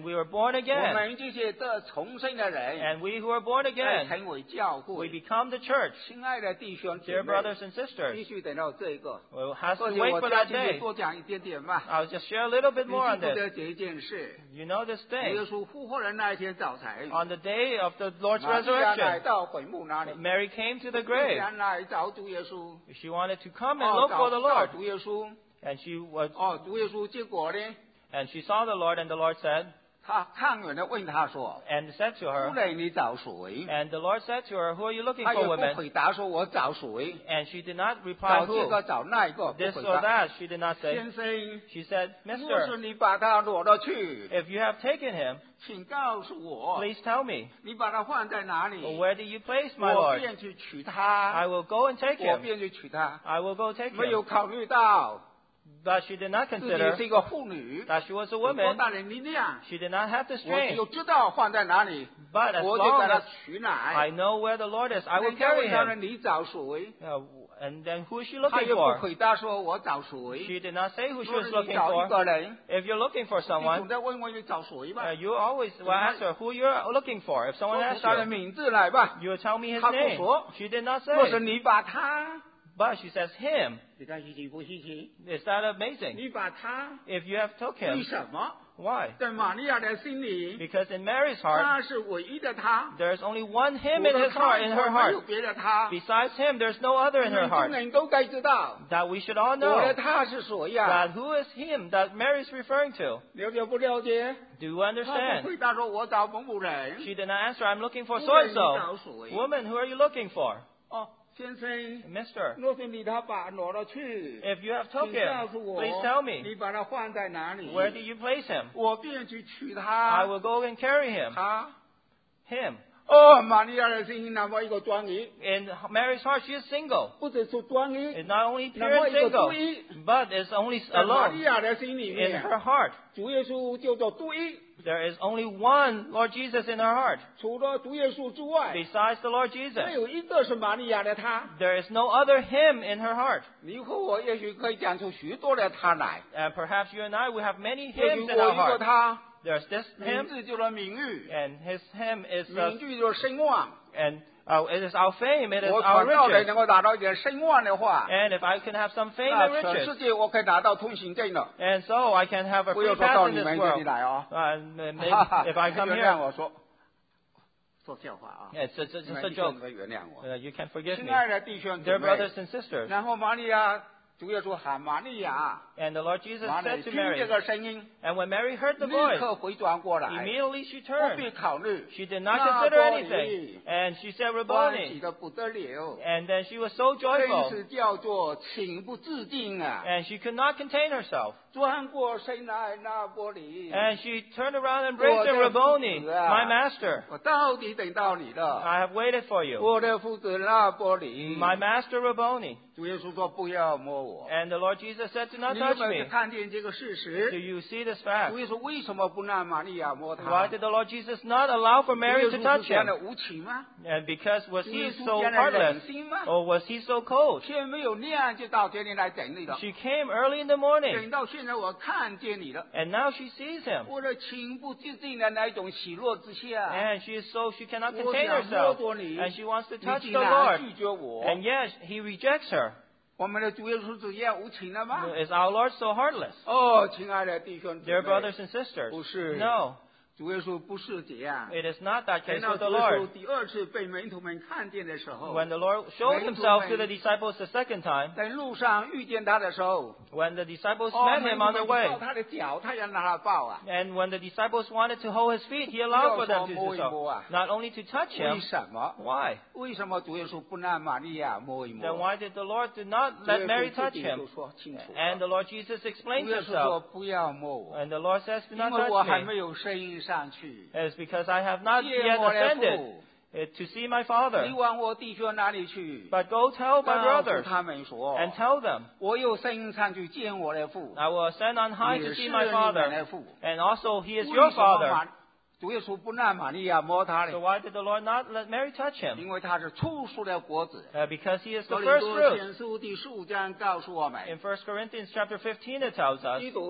we were born 我 again. 们这些得重生的人， And we who are born 来 again, 成为教 we 会。 become the church. 亲爱的弟兄姐 Dear 妹， brothers and 必 sisters, 须等到这个。 we'll have to 而且 wait 我 for 加 that 进去 day. 多讲一点点吧。 I'll just share a little bit 你 more 记 on 不 this. 得这一件事？ You know this 主 thing. 耶稣复活的那一天早晨， On the day of the Lord's 玛利亚来 resurrection, 到坟墓那里， Mary came to the 既 grave. 然来找主耶稣， She wanted to come and look for the 找 Lord. 主耶稣， And she was, 主耶稣，结果呢， and she saw the Lord, and the Lord said, 他看远的问他说 and said to：“ 夫 her, 人，你找谁？” and the Lord said to her, Who are you looking 他 for, 也不 women? 回答说我找谁， And she did not reply 找这 who. 个找那一个，不 This 回 or 答。 that, she did not say. 先生， She said, 若是 Mister, 你把他挪了去， if you have taken him, 请告诉我， please tell me, 你把他放在哪里？ where did you place my 我 Lord? 便去取他， I will go and take 我 him. 便去取他。 I will go take 没有 him. 考虑到 But she did not 自己 consider 是一个妇女， that she was a 有多 woman. 大的力量， She did not have the 我只 strength. 有知道放在哪里， But as 我就给 long 他 as 取 I 来。 know where the Lord is, I will 人家 carry 问他了， him. 你找谁？ And then who is she 他 looking 也不 for? 回答说我找谁。 She did not say who she 若 was 是你 looking 找一 for. 个人， If you're looking for 你总 someone, 得问问你找谁吧。 you always will ask her who you're looking for. If 说 someone 出 asks 他的 you, 名字来吧。 you will tell me his 他不 name. 说。 She did not 若是 say. 你把他， But she says him. 你看稀奇不稀奇？ Is that amazing? 你把他， If you have took 为 him, 什么？ why? 在玛利亚的心里， Because in Mary's heart, 他是唯一的他， there's only one him 除 in 了 his 他 heart, in 以 her 外没有 heart. 别的他。 Besides him, there's no other in 你 her 们 heart. 众人都该知道， That we should all 我的 know 他是谁呀 that？ who is him that Mary's referring to. 了解不了解？ Do you 他不 understand? 回答说我找某某人。 She did not answer, I'm looking for 夫 so 人 and 你找 so. 谁？ Woman, who are you looking for? 先生， Mister, 若是你他把挪了去， if you have took 请告 him, 诉我 please tell me, 你把他放在哪里？ where did you place him? 我便去取 I 他。 will go and carry him. 他 Him. 玛利亚的心那么一个专一， In Mary's heart, she is single. 不只是专一， It's not only 那 pure 么 and 一个 single, 独一， but it's only 在玛 alone. 利亚的心里 In 面， her heart, 主耶稣叫做独一， there is only one Lord Jesus in her heart. 除了主耶稣之外， Besides the Lord 没 Jesus, 有一个是玛利亚的他。 there is no other him in her heart. 你和我也许可以讲出许多的他来， And perhaps you and I, we have many 也许 hymns 我 in our 一个 heart. 他， There's this 名 hymn, 字就是名誉， and his hymn is 名句就是声望。 and it is our fame, it is 我 our 传道的 riches. 能够达到一点声望的话， And if I can have some fame 那 and 全世 riches, 界我可以拿到通行证了。 and so I can have a 不 free 要说 pass 到 in 你 this 们这里 world. 来哦。 Maybe if I come 原谅 here, 我说笑话啊， it's 你 just 们 a 弟兄 joke. 们原谅我。 You can forgive 亲 me. 爱的弟兄姐 Dear 妹， brothers and sisters, 然后玛利亚，主耶稣喊玛利亚， and the Lord Jesus 玛利亚 said to 听这 Mary, 个声音， and when Mary heard the 立 voice, 刻回转过来， immediately she 不 turned. 必考虑， She did not 那 consider 波 anything. 里 And she said, 欢喜 Rabboni. 的不得了， And then she was so 真 joyful. 是叫做情不自禁啊！ And she could not contain herself. 转过身来那波里， And she turned around and embraced him, Rabboni, my master. 我到底等到你了， I have waited for you. 我的父子那波里。 My master, Rabboni. 主耶稣说不要摸我。 And the Lord Jesus said, do not 你有 touch 没有 me. 看见这个事 Do 实？ you see this fact? 主耶稣为什么不让玛利亚摸他？ Why did the Lord Jesus not allow for 主 Mary 耶 to 稣 touch 是这样 him? 的无情吗？ And because was 主耶 he 稣 so 这样的忍 heartless? 心吗？ Or was he so cold? 天没有亮就到这里来等你了， She came early in the morning, 等到现在我看见你了， and now she sees him. 我的情不自禁的那一种喜乐之下， And she cannot 我 contain 想摸 herself. 着你， And she wants to 你 touch 竟 the 然 Lord. 拒绝我。 And yet he rejects her. 我们的主耶稣是这样无情的吗？ Is our Lord so heartless? 亲爱的弟兄姊 Dear 妹， brothers and sisters, 不是 no, 主耶稣不是这样。 it is not that 等 case 到 with 主 the 耶稣 Lord. 第二次被门徒们看见的时候， When the Lord showed himself to the disciples the second time, 在路上遇见他的时候， when the disciples 门 met 徒 him on 们 their 抱 way, 他的脚，他也让他抱啊。 and when the disciples wanted to hold his feet, he allowed for them to do 摸一摸 so. 啊。 Not only to touch 为 him, 什么？ why? 为什么主耶稣不让玛利亚摸一 Then 摸？ why did the Lord do not 主耶 let 稣 Mary 自 touch 己就 him? 说清楚了。 And the Lord Jesus 主 explains 耶稣说 himself. 不要摸我， And the Lord says, do 因 not 为我还 touch 没 me. 有升音上去。 It's because I have not 见 yet 我的 ascended 父， to see my Father. 你往我弟兄那里去， But go tell my 告诉 brothers 他们说， and tell them, 我又升上去见我的父， I will ascend on high 也 to 是 see 你 my 们 Father. 的父。 And also he is 为 your 什么 Father. 主耶稣不让玛利亚摸他 So 呢？ why did the Lord not let Mary touch him? 因为他是初熟的果子。 Because he is the 哥林 first 多 fruit. 前书第15章告诉我们， In 1 Corinthians chapter 15 it tells us, 基督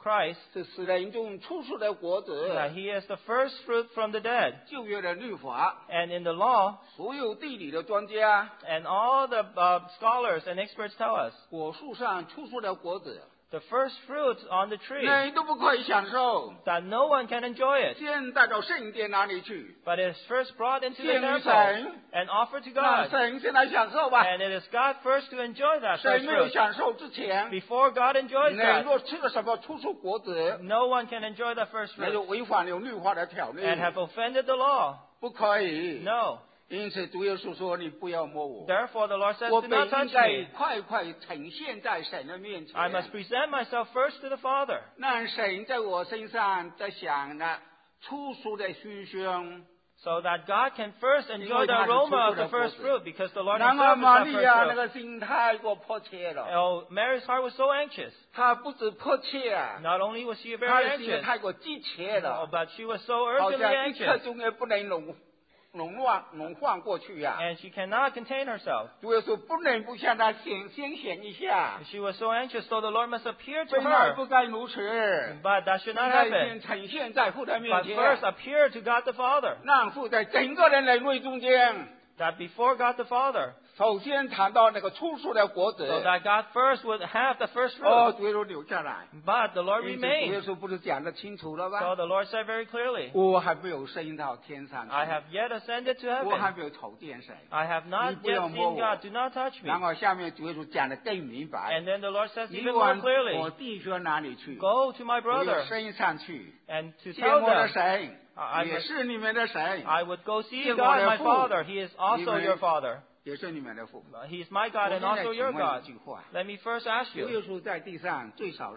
Christ, 是死人中出世的果子， that He is the first fruit from the dead. 旧约的律法， And in the law, 所有地理的专家， and all the scholars and experts tell us, 果树上出世的果子， the first fruit on the tree, 人都不可以享受， that no one can enjoy it, 先带到圣殿那里去， but it is first brought into the 献于 temple 神， and offered to 让 God. 神先来享受吧。 And it is God first to enjoy that 神 first 没有 fruit. 享受之前， Before God enjoys 人 that, 若吃了什么出世果子， no one can enjoy that first 那就 fruit 违反了律法的条例， and have offended the law. 不可以。 No. 因此主耶稣说：“你不要摸我， Therefore the Lord says, 我 do 本 not 应 touch 该 me. 快快呈现在神的面 I must 前， present myself first to the Father, 让神在我身上得享那出熟的熏香。 so that God can first enjoy the 因为他是 aroma of 出世的 the first 果子。 fruit, because the Lord 然而 himself is 玛 that 利 first 亚那 fruit. 个心太过迫切了， Oh, Mary's heart was so anxious. 她不止迫切啊， Not only was she 她 very 的心也 anxious, 太过急切 oh, 了， but she was so 好 urgently 像一刻 anxious, 钟也不能弄晃过去啊。 and she cannot contain herself. 主耶稣不能不向她先显一下， She was so anxious, so the Lord must appear to 本来 her. 不该如此， But that should 应 not 该 happen. 先呈现在父的面 But 前， first appear to God the Father. 让父在整个人类中间， That before God the Father, 首先尝到那个出熟的果子。 so that God first would have the first 哦， fruit. 主耶稣留下来， But the Lord 因此主耶 remained. 稣不是讲得清楚了 So 吗？ the Lord said very clearly, 我还没有升到天上去， I have yet ascended to 我还 heaven. 没有瞅见神。 I have not 你不要 yet 摸 seen 我。 God. Do not touch me. 然后下面主耶稣讲得更明白， And then the Lord says 你 even more 往我 clearly, 弟兄那里去， go to my 我要 brother 升上去， and to 见 tell 我的 them, 神 I 也 must- 是你们的神， I would go see 见 God 我的 my 父 Father. He is 你 also 们 your Father. 也是你们的父。 He is my God 我 and 现在 also 请 your 问 God. 一句话， Let me first ask 主 you, 耶稣在地上最少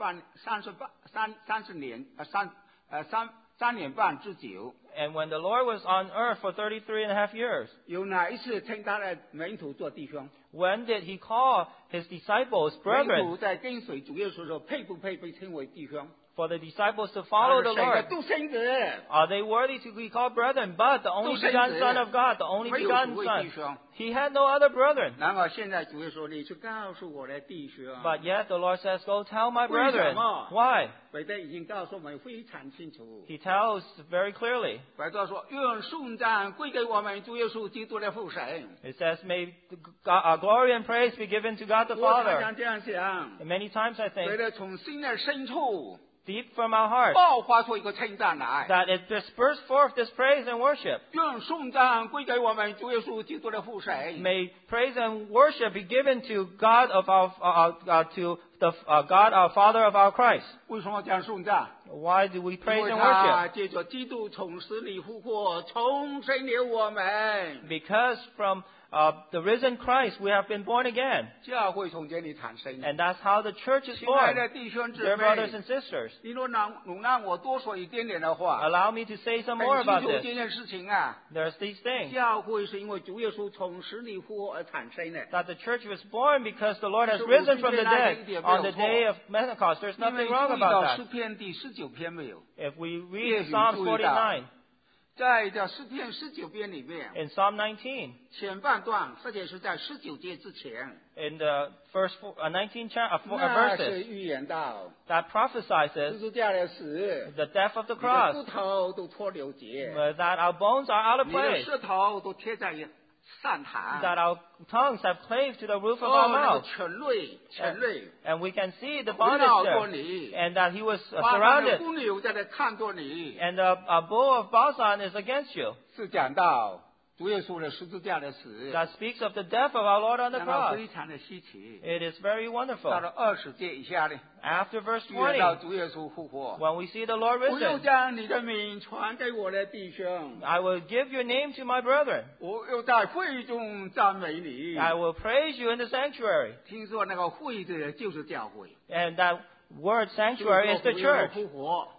3年半之久， and when the Lord was on earth for 33.5 years, 有哪一次称他的门徒做弟兄？ when did he call his disciples 门 brethren? 徒在跟随主耶稣的时候，配不配被称为弟兄？ For the disciples to follow the 谁的 Lord, 独生子， are they worthy to be called brethren? But the only begotten Son of God, the only 没有 begotten 所谓 Son, 弟兄。 he had no other brethren. 然后现在主耶稣说：“你去告诉我的弟兄。” But yet the Lord says, go tell my 为什 brethren. 么？ Why? 彼得已经告诉我们非常清楚。 He tells very clearly. 彼得说：“愿颂赞归给我们主耶稣基督的父神。 It says, may glory and praise be given to God the ” 我常 Father. 常这样想， And many times I 彼 think, 得从心的深处 deep from our heart, 爆发出一个称赞来。 that it disperse forth this praise and worship. 愿颂赞归给我们主耶稣基督的父神。 May praise and worship be given to God of our to the God our Father of our Christ. 为什么讲颂赞？ Why do we 因 praise 为 and 他 worship? 借着基督从死里复活，重生了我们。 Because from the risen Christ we have been born again, 教会从这里产生。 and that's how the church is 亲爱 born. 的弟兄姊 Dear 妹 brothers，and sisters, 你若能让我多说一点点的话， allow me to say some more 很清 about 楚 this. 这件事情啊。 There's these things. 教会是因为主耶稣从死里复活而产生的。 That the church was born because the Lord has 是 risen 50 from the 那 dead 一点没有 on the 错。 day of Pentecost. There's 因为 nothing wrong 注意 about 到 that. 诗篇第19篇没有？ If we 也 read 许 Psalm 注意到。 49, 在这诗篇19篇里面， in Psalm 19, 前半段，而且是在19节之前， in the first 19 那是 verses, 预言到 that 十 prophesies 字架的死， the death of the 你的 cross, 骨头都脱流结， that our bones are out of 你的 place, 舌头都贴在上膛。 that our tongues have clave to the roof of our 那个 mouth, 犬类 and we can see the 围绕 bondage 着 there, 你， and that he was 巴山的 surrounded, 公牛在那看着你， and the bull of Basan is against you. 是讲到主耶稣的十字架的死， That speaks of the death of our Lord on the 让它 cross. 非常的稀奇。 It is very 到 wonderful. 了20节以下呢， After verse 预言到 20, 主耶稣复活， when we see the Lord 我又 risen, 将你的名传给我的弟兄， I will give your name to my brethren. 我又在会中赞美你。 I will praise you in the sanctuary. 听说那个会字就是教会， And that word sanctuary is the 主耶稣 church. 复活，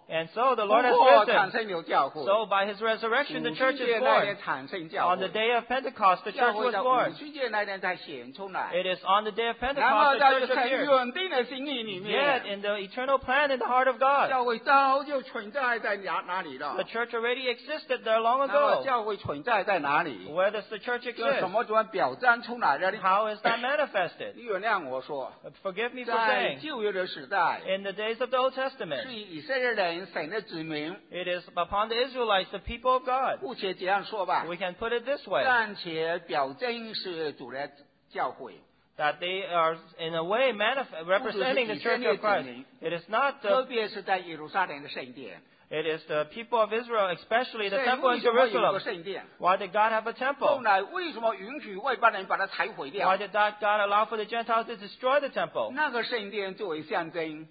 And so the 复 Lord has 活产 risen. 生了教会。 So by His resurrection, the 五 church 旬 is 节那天 born. 产生教 On the 会， day of Pentecost, the 教 church 会 was 在 born. 五旬节那天才显出来。 It is on the day of 然 Pentecost 后 the 在 church 神 appeared. 原定的心意里 Yet 面， in the eternal plan in the heart of God, 教会早就存在在哪里 the 了？ church already existed there long 那么 ago. 教会存在在哪里？ Where does the church 用什 exist? 么怎么表彰出来的呢？ How is that manifested? 你原谅我说， Forgive me for 在 saying, 旧约的时代， in the days of the Old 是 Testament, 以色列人神的子民， it is upon the Israelites, the people of God. 姑且这样说吧， We can put it this way, 暂且表征是主的教会。 that they are in a way representing the church of Christ. It is not 特 the, 别是在耶路撒冷的圣殿， it is the people of Israel, especially the 神 temple 为 in 什么有个 Jerusalem. 圣殿？ Why did God have a 后 temple? 来为什么允许外邦人把它拆毁掉 Why？did that God allow for the Gentiles to destroy the temple? 那个圣殿作为象征，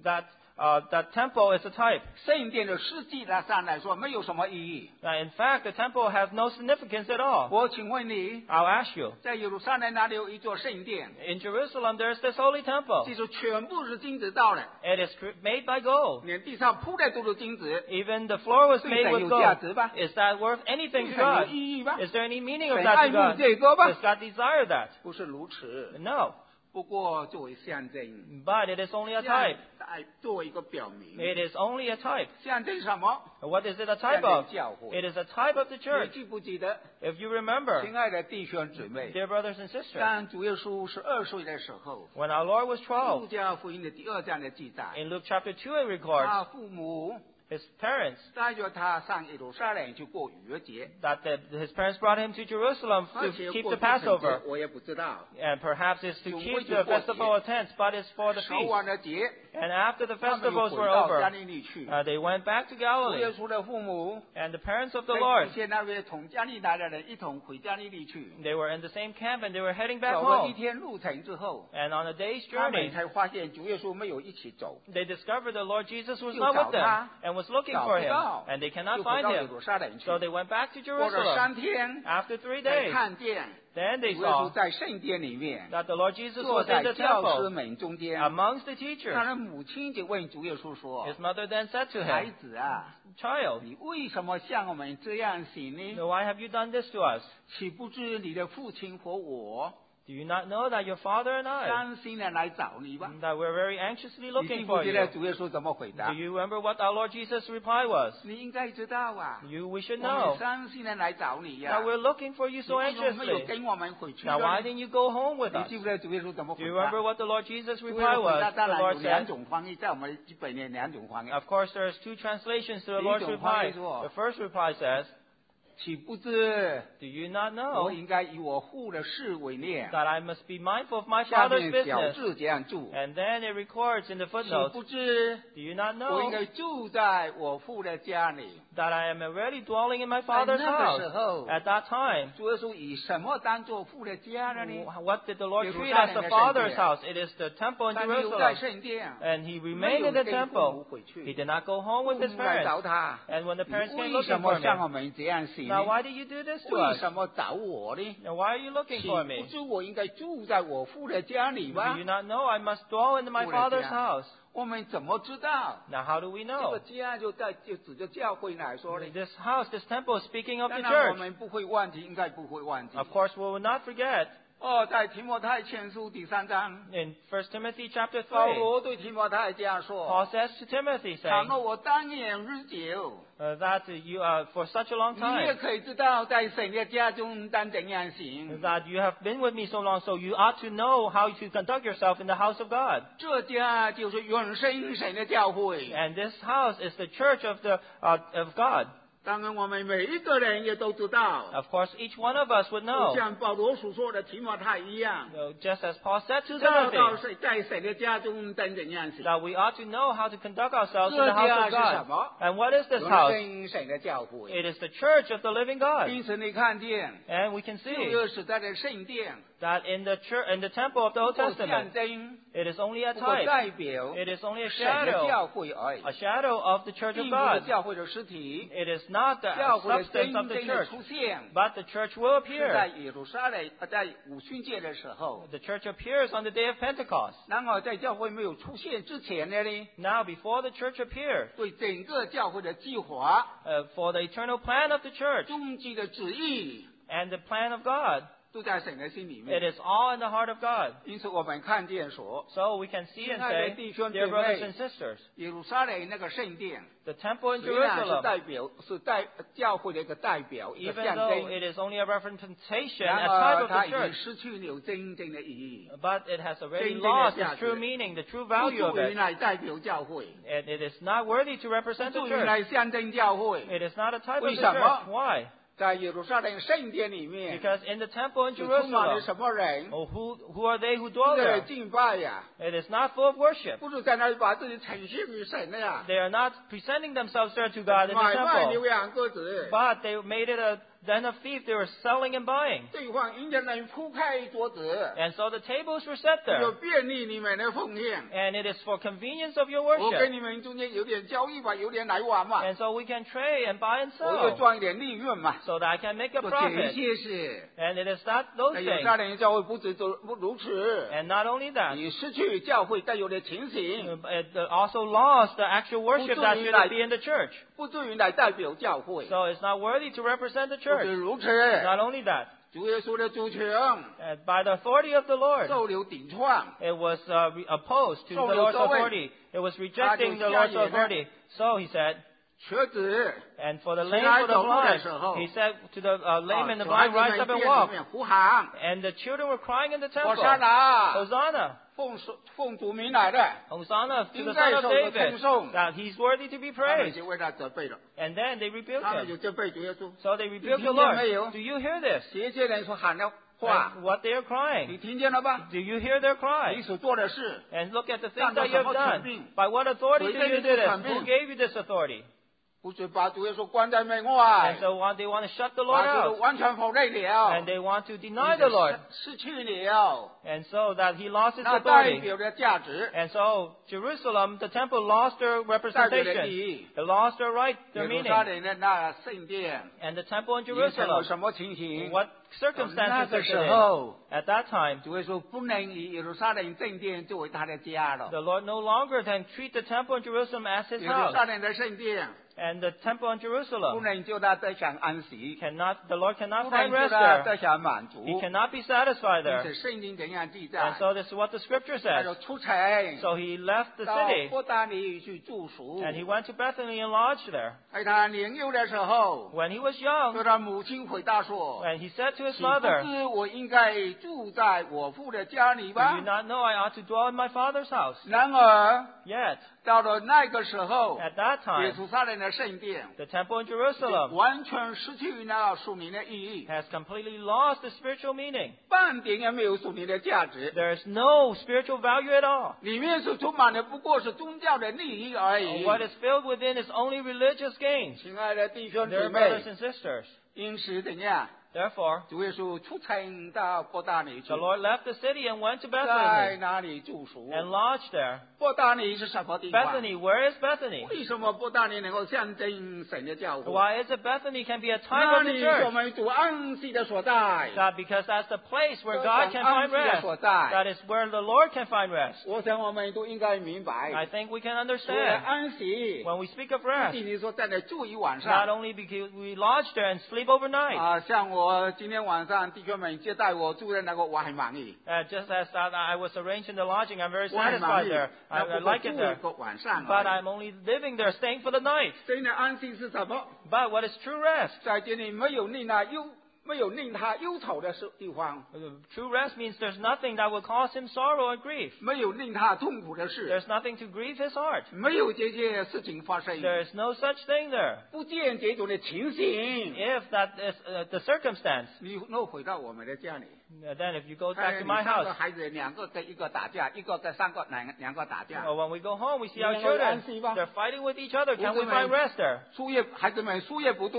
That temple is a type. 圣殿的实际上来说没有什么意义。 Now, in fact, the temple has no significance at all. 我请问你， I'll ask you. 在耶路撒冷那里有一座圣殿， In Jerusalem, there's this holy temple. 就是全部是金子造的， It is made by gold. 连地上铺的都是金子， Even the floor was made with 对神有价 gold. 值吧？ Is that worth 对 anything to 神有 God? 意义吧？ Is there any meaning of 神 that 爱 to 慕 God? 这个吧 Does？God desire that? 不是如此， No. 不过作为象征， But it is only a type. 作为一个表明， It is only a type. 象征什么？ What is it a type 象征 of? 教会。 It is a type of the 你 church. 记不记得， If you remember, 亲爱的弟兄姊妹， dear brothers and sisters, 当主耶稣12岁的时候， when our Lord was 12, 路加福音的第2章的记载， in Luke chapter 2 it records 他父母 his parents, 带着他上耶路撒冷去过逾越节， that his parents brought him to Jerusalem 而 to 且 keep 过 the 逾越节 Passover. 我也不知道， And perhaps it's to 总 keep 会去 the 过节。 festival of tents, but it's for the 守 feast. 完了节， And after the 他们又 festivals 回 were 到加 over, 利利去。 they went back to 主耶 Galilee. 稣的父母 And the parents of the 跟 Lord, 一些那位从加利来的人一同回加利利去， they were in the same camp and they were heading back 走了一 home. 天路程之后， And on a day's 他们 journey, 才发现主耶稣没有一起走， they discovered the Lord Jesus was 就 not 找 with them 他， and was looking 找 for 不 him. 到， And they 就 cannot 回 find 到耶 him. 路撒冷去。 So they went back to 过了 Jerusalem. 3天， After 3 才 days, 看见 then 主 they 耶稣 saw 在圣殿里面， that the Lord Jesus 坐 was in 在 the 教师 temple 们中间。 amongst the 他 teachers. 的母亲就问主耶稣说 His mother then said to：“ him, 孩子啊， Child, 你为什么像我们这样行呢？ why have you done this to us? 岂不知你的父亲和我 Do you not know that your father and I, 伤心的来找你吧？” that we're very anxiously 你记 looking 不 for 记 you? 得主耶稣怎么回 Do 答？ you remember what our Lord Jesus' reply was? 你应该知道啊， We should 我们 know 伤心的来找你呀、 that we're looking for you 你 so 为什么没有 anxiously. 跟我们回去 Now, why 呢？ didn't you go home with 你 us? 记不记得主耶稣怎么 Do 回 you 答？ remember what the Lord Jesus' 主耶稣 reply 回答 was? 当 The 然有 Lord 两 said, 种翻译，在我们基本念两种翻译。 of course, there's 2 translations to the 第一 Lord's 种翻译 reply. 说 The first reply says, 岂不知 Do you not 我 know 应该以我父的事为念？ that I must be mindful of my 下 Father's 面小 business? 字这样注： And then it records in the 岂 footnotes, 不知 Do you not 我应 know 该住在我父的家里？ that I am already dwelling in my 在 Father's 那个时 house? 候， At that time, 主耶稣以什么当做父的家了呢？ what did the Lord treat Jerusalem as the 的 Father's 圣殿。 house? It is the temple in 他留在 Jerusalem. 圣殿， And he 没 remained 有 in the 跟父母 temple. 回去 He。did not go home 父 with his 母来 parents. 找他， And when the 你 parents came 为 looking 什么 for 像 him, 我们这样行 now 呢？ why did you do this to 为 us? 什么找我呢？ Now why are you looking 岂 for 不 me? 知我应该住在我父的家里 Do 吗 you？not know I must dwell in my 父的 Father's 家 house? 我们怎么知道？ Now how do we 这 know? 个家就指着教会来说的。 This house, this temple is speaking of 当 the 然我 church. 们不会忘记，应该不会忘记。 Of course, we will not forget 哦，在提摩太前书第3章， in 1 Timothy chapter 保 3, 罗对提摩太这样说 Paul says to Timothy, 倘 saying 若我当年日久， that you, for such a long 你也 time, 可以知道在神的家中当怎样行。 that you have been with me so long, so you ought to know how to conduct yourself in the house of God. 这家就是永生神的教会。 And this house is the church of of God. 当然，我们每一个人也都知道， Of course, each one of us would 就 know, 像保罗所说的提摩太一样， just as Paul said to 知道 Timothy, 在神的家中当怎样行。 that we ought to know how to conduct ourselves in the 这 house 家 of 是什 God. 么？ And what is this 永 house? 生神的教会。 It is the church of the living God. 因此，你看见 And we can 旧 see 约时代的圣殿， that in the church, in the temple of the Old 象 Testament, 征， it is only a 不过 type. 代表 It is only a 神的 shadow, 教会而已， a shadow of the church 并 of 不是 God. 教会的实体。 It is not the 教会的 substance 真 of the 正的 church, 出现， but the church will 是在 appear. 耶路撒冷，在五旬节的时候。 The church appears on the day of Pentecost. 然后在教会没有出现之前呢， Now, before the church appears, 对整个教会的计划、 for the eternal plan of the church 终极的旨意， and the plan of God, 都在神的心里 it 面。 is all in the heart of God. 因此，我们看见说， So we can see and 亲爱的 say, 弟兄姐 dear 妹， brothers and sisters, 耶路撒冷那个圣殿， the temple in 虽然是 Jerusalem, 代表，是教会的一个代表，一个 even 象 though 征， it is only a representation, 然 a type 而 of 它 the 已经 church, 失去了真正的意义， but it has already 真正的 lost 价 its 值。 true meaning, the true 不 value of 足以 it. 来代表教会， And it is not worthy to 不 represent the 足以 church. 来象征教会。 It is not a type of 为 the 什么？ church. Why? 在耶路撒冷圣殿里面， Because in the temple in 是充满了 Jerusalem, 什么人？ oh, who are they who dwell 这个 there? 敬拜呀， It is not full of worship. 不是在那里把自己呈现于神的呀， They are not presenting themselves there to God in the 买卖 temple, 牛羊鸽子， but they made it a den of thieves. They were selling and buying. 对方迎着人铺开桌子， And so the tables were set 有 there. 便利你们的奉献。 And it is for convenience of your 我跟 worship. 你们中间有点交易吧，有点来往嘛， And so we can trade and buy and 我就 sell 赚一点利润嘛。 so that I can make a 做这 profit. 些事， And it is not those 在耶路 things. 撒冷教会不止如此， And not only that, 你失去教会该有的情形， it also lost the actual worship that should be in the church. 不至于来代表教会。 So it's not worthy to represent the 不止 church. 如此， Not only that, 主耶稣的主权 by the authority of the Lord, 受了顶撞， it was opposed to So the you Lord's go in. authority. It was rejecting the 他就下 Lord's 野了。 authority. So he said, 瘸子 and for the 起 lame, 来 for the 走路的 blind, 时候， he said to the lame and the 小孩 blind, 子 rise 们 up 店 and 里 walk. 面呼喊， And the children were crying in the 我 temple, 上哪， Hosanna, 奉主名来的， Hosanna to the 应该 Son of 受的 David, 称颂。 that he's worthy to be 他们 praised. 就为他责备了， And then they rebuked 他们 him. 就责备主耶稣。 So they rebuked the 你听见没有？ Lord. Do you hear this? 这些人所喊的话， And what they are 你 crying. 听见了吧？ Do you hear their 你 cry? 所做的事， And look at the things 干着 that you have 什么权 done. 柄？ By what authority 谁 do 给 you 你 do 这 this? 权柄？ Who gave you this authority? 不是把主耶稣关在门外 And，so they want to shut the 把 Lord 主 out. 完全否认了 And，they want to deny the Lord. 失去了 And so that he lost his 那代 authority. 表的价值， And so Jerusalem, the temple lost their 代表的 representation. 意义。 They lost their right, 耶 their 路撒 meaning. 冷的那圣殿， And the temple in 已经成了 Jerusalem, 什么情形？ what 那 circumstances 个 is 时 it in? 候， At that time, 主耶稣不能以耶路撒冷正殿作为他的家了。 the Lord no longer can treat the temple in Jerusalem as his 耶路 house. 撒冷的圣殿 And the temple in 不 Jerusalem 能叫他得享安息， the Lord cannot 不 find 能叫 rest 他 there. 得享满足。 He cannot be satisfied 因 there. 此圣经怎样记 And 载？ so this is what the scripture 他 says. 就出城 So he left the 到 city 伯大尼去住宿。 and he went to Bethany and lodged there. 在他年幼的时候， When he was young, 对他母亲回答说 and he said to：“ his 岂不 mother, 知我应该住在我父的家里 do 吗 you not know I ought to dwell in my father's house? ” 然而 Yet, 到了那个时候， at that 耶 time, 路撒冷的圣殿 the temple in Jerusalem 完全失去那属灵的意义， has completely lost the spiritual meaning. 半点也没有属灵的价值。 There is no spiritual value at all. 里面所充满的不过是宗教的利益而已。 What is filled within is only religious gains. 亲爱的弟兄姐 Dear 妹 brothers，and sisters, 因此怎样？ therefore, 主耶稣出城到伯大尼去 the，Lord left the city and went to 在 Bethany 哪里住宿？ and lodged there. 伯大尼是什么地方？ Bethany, where is Bethany? 为什么伯大尼能够象征神的教会？ Why is it Bethany can be a type 那 of the 里是我 church? 们主安息的所在。 That because that's the place where God can find 安息的 rest. 所在。 That is where the Lord can find rest. 我想我们都应该明 I 白， think we can 所谓的 understand 安息， when we speak of 不 rest, 仅仅说在那住一晚 not 上。 only because we lodge there and sleep overnight. 啊，像我今天晚上弟兄们接待我住的那个，我很满意。 Just as I was arranged in the lodging, I'm very 我很满 satisfied 意， there. 那 I 不过 like 住 it 一 there. 个晚上 But 而已。 I'm only living there, staying for the night. 真的安息是什么？ But what is true rest? 在这里没有令他忧愁的地方， True rest means there's nothing that will cause him sorrow or grief. 没有令他痛苦的事， There's nothing to grieve his heart. 没有这些事情发生。 There is no such thing there. 不见这种的情形， If that is the circumstance, 你若回到我们的家里， then if you go 哎 back to 你 my 三 house, 个孩子两个跟一个打架，一个跟两个打架， or when we go home, we see our 你能够安 children, 息吗？ they're fighting with each other. Can we 孩子们 find rest there? 孩子们书也不读，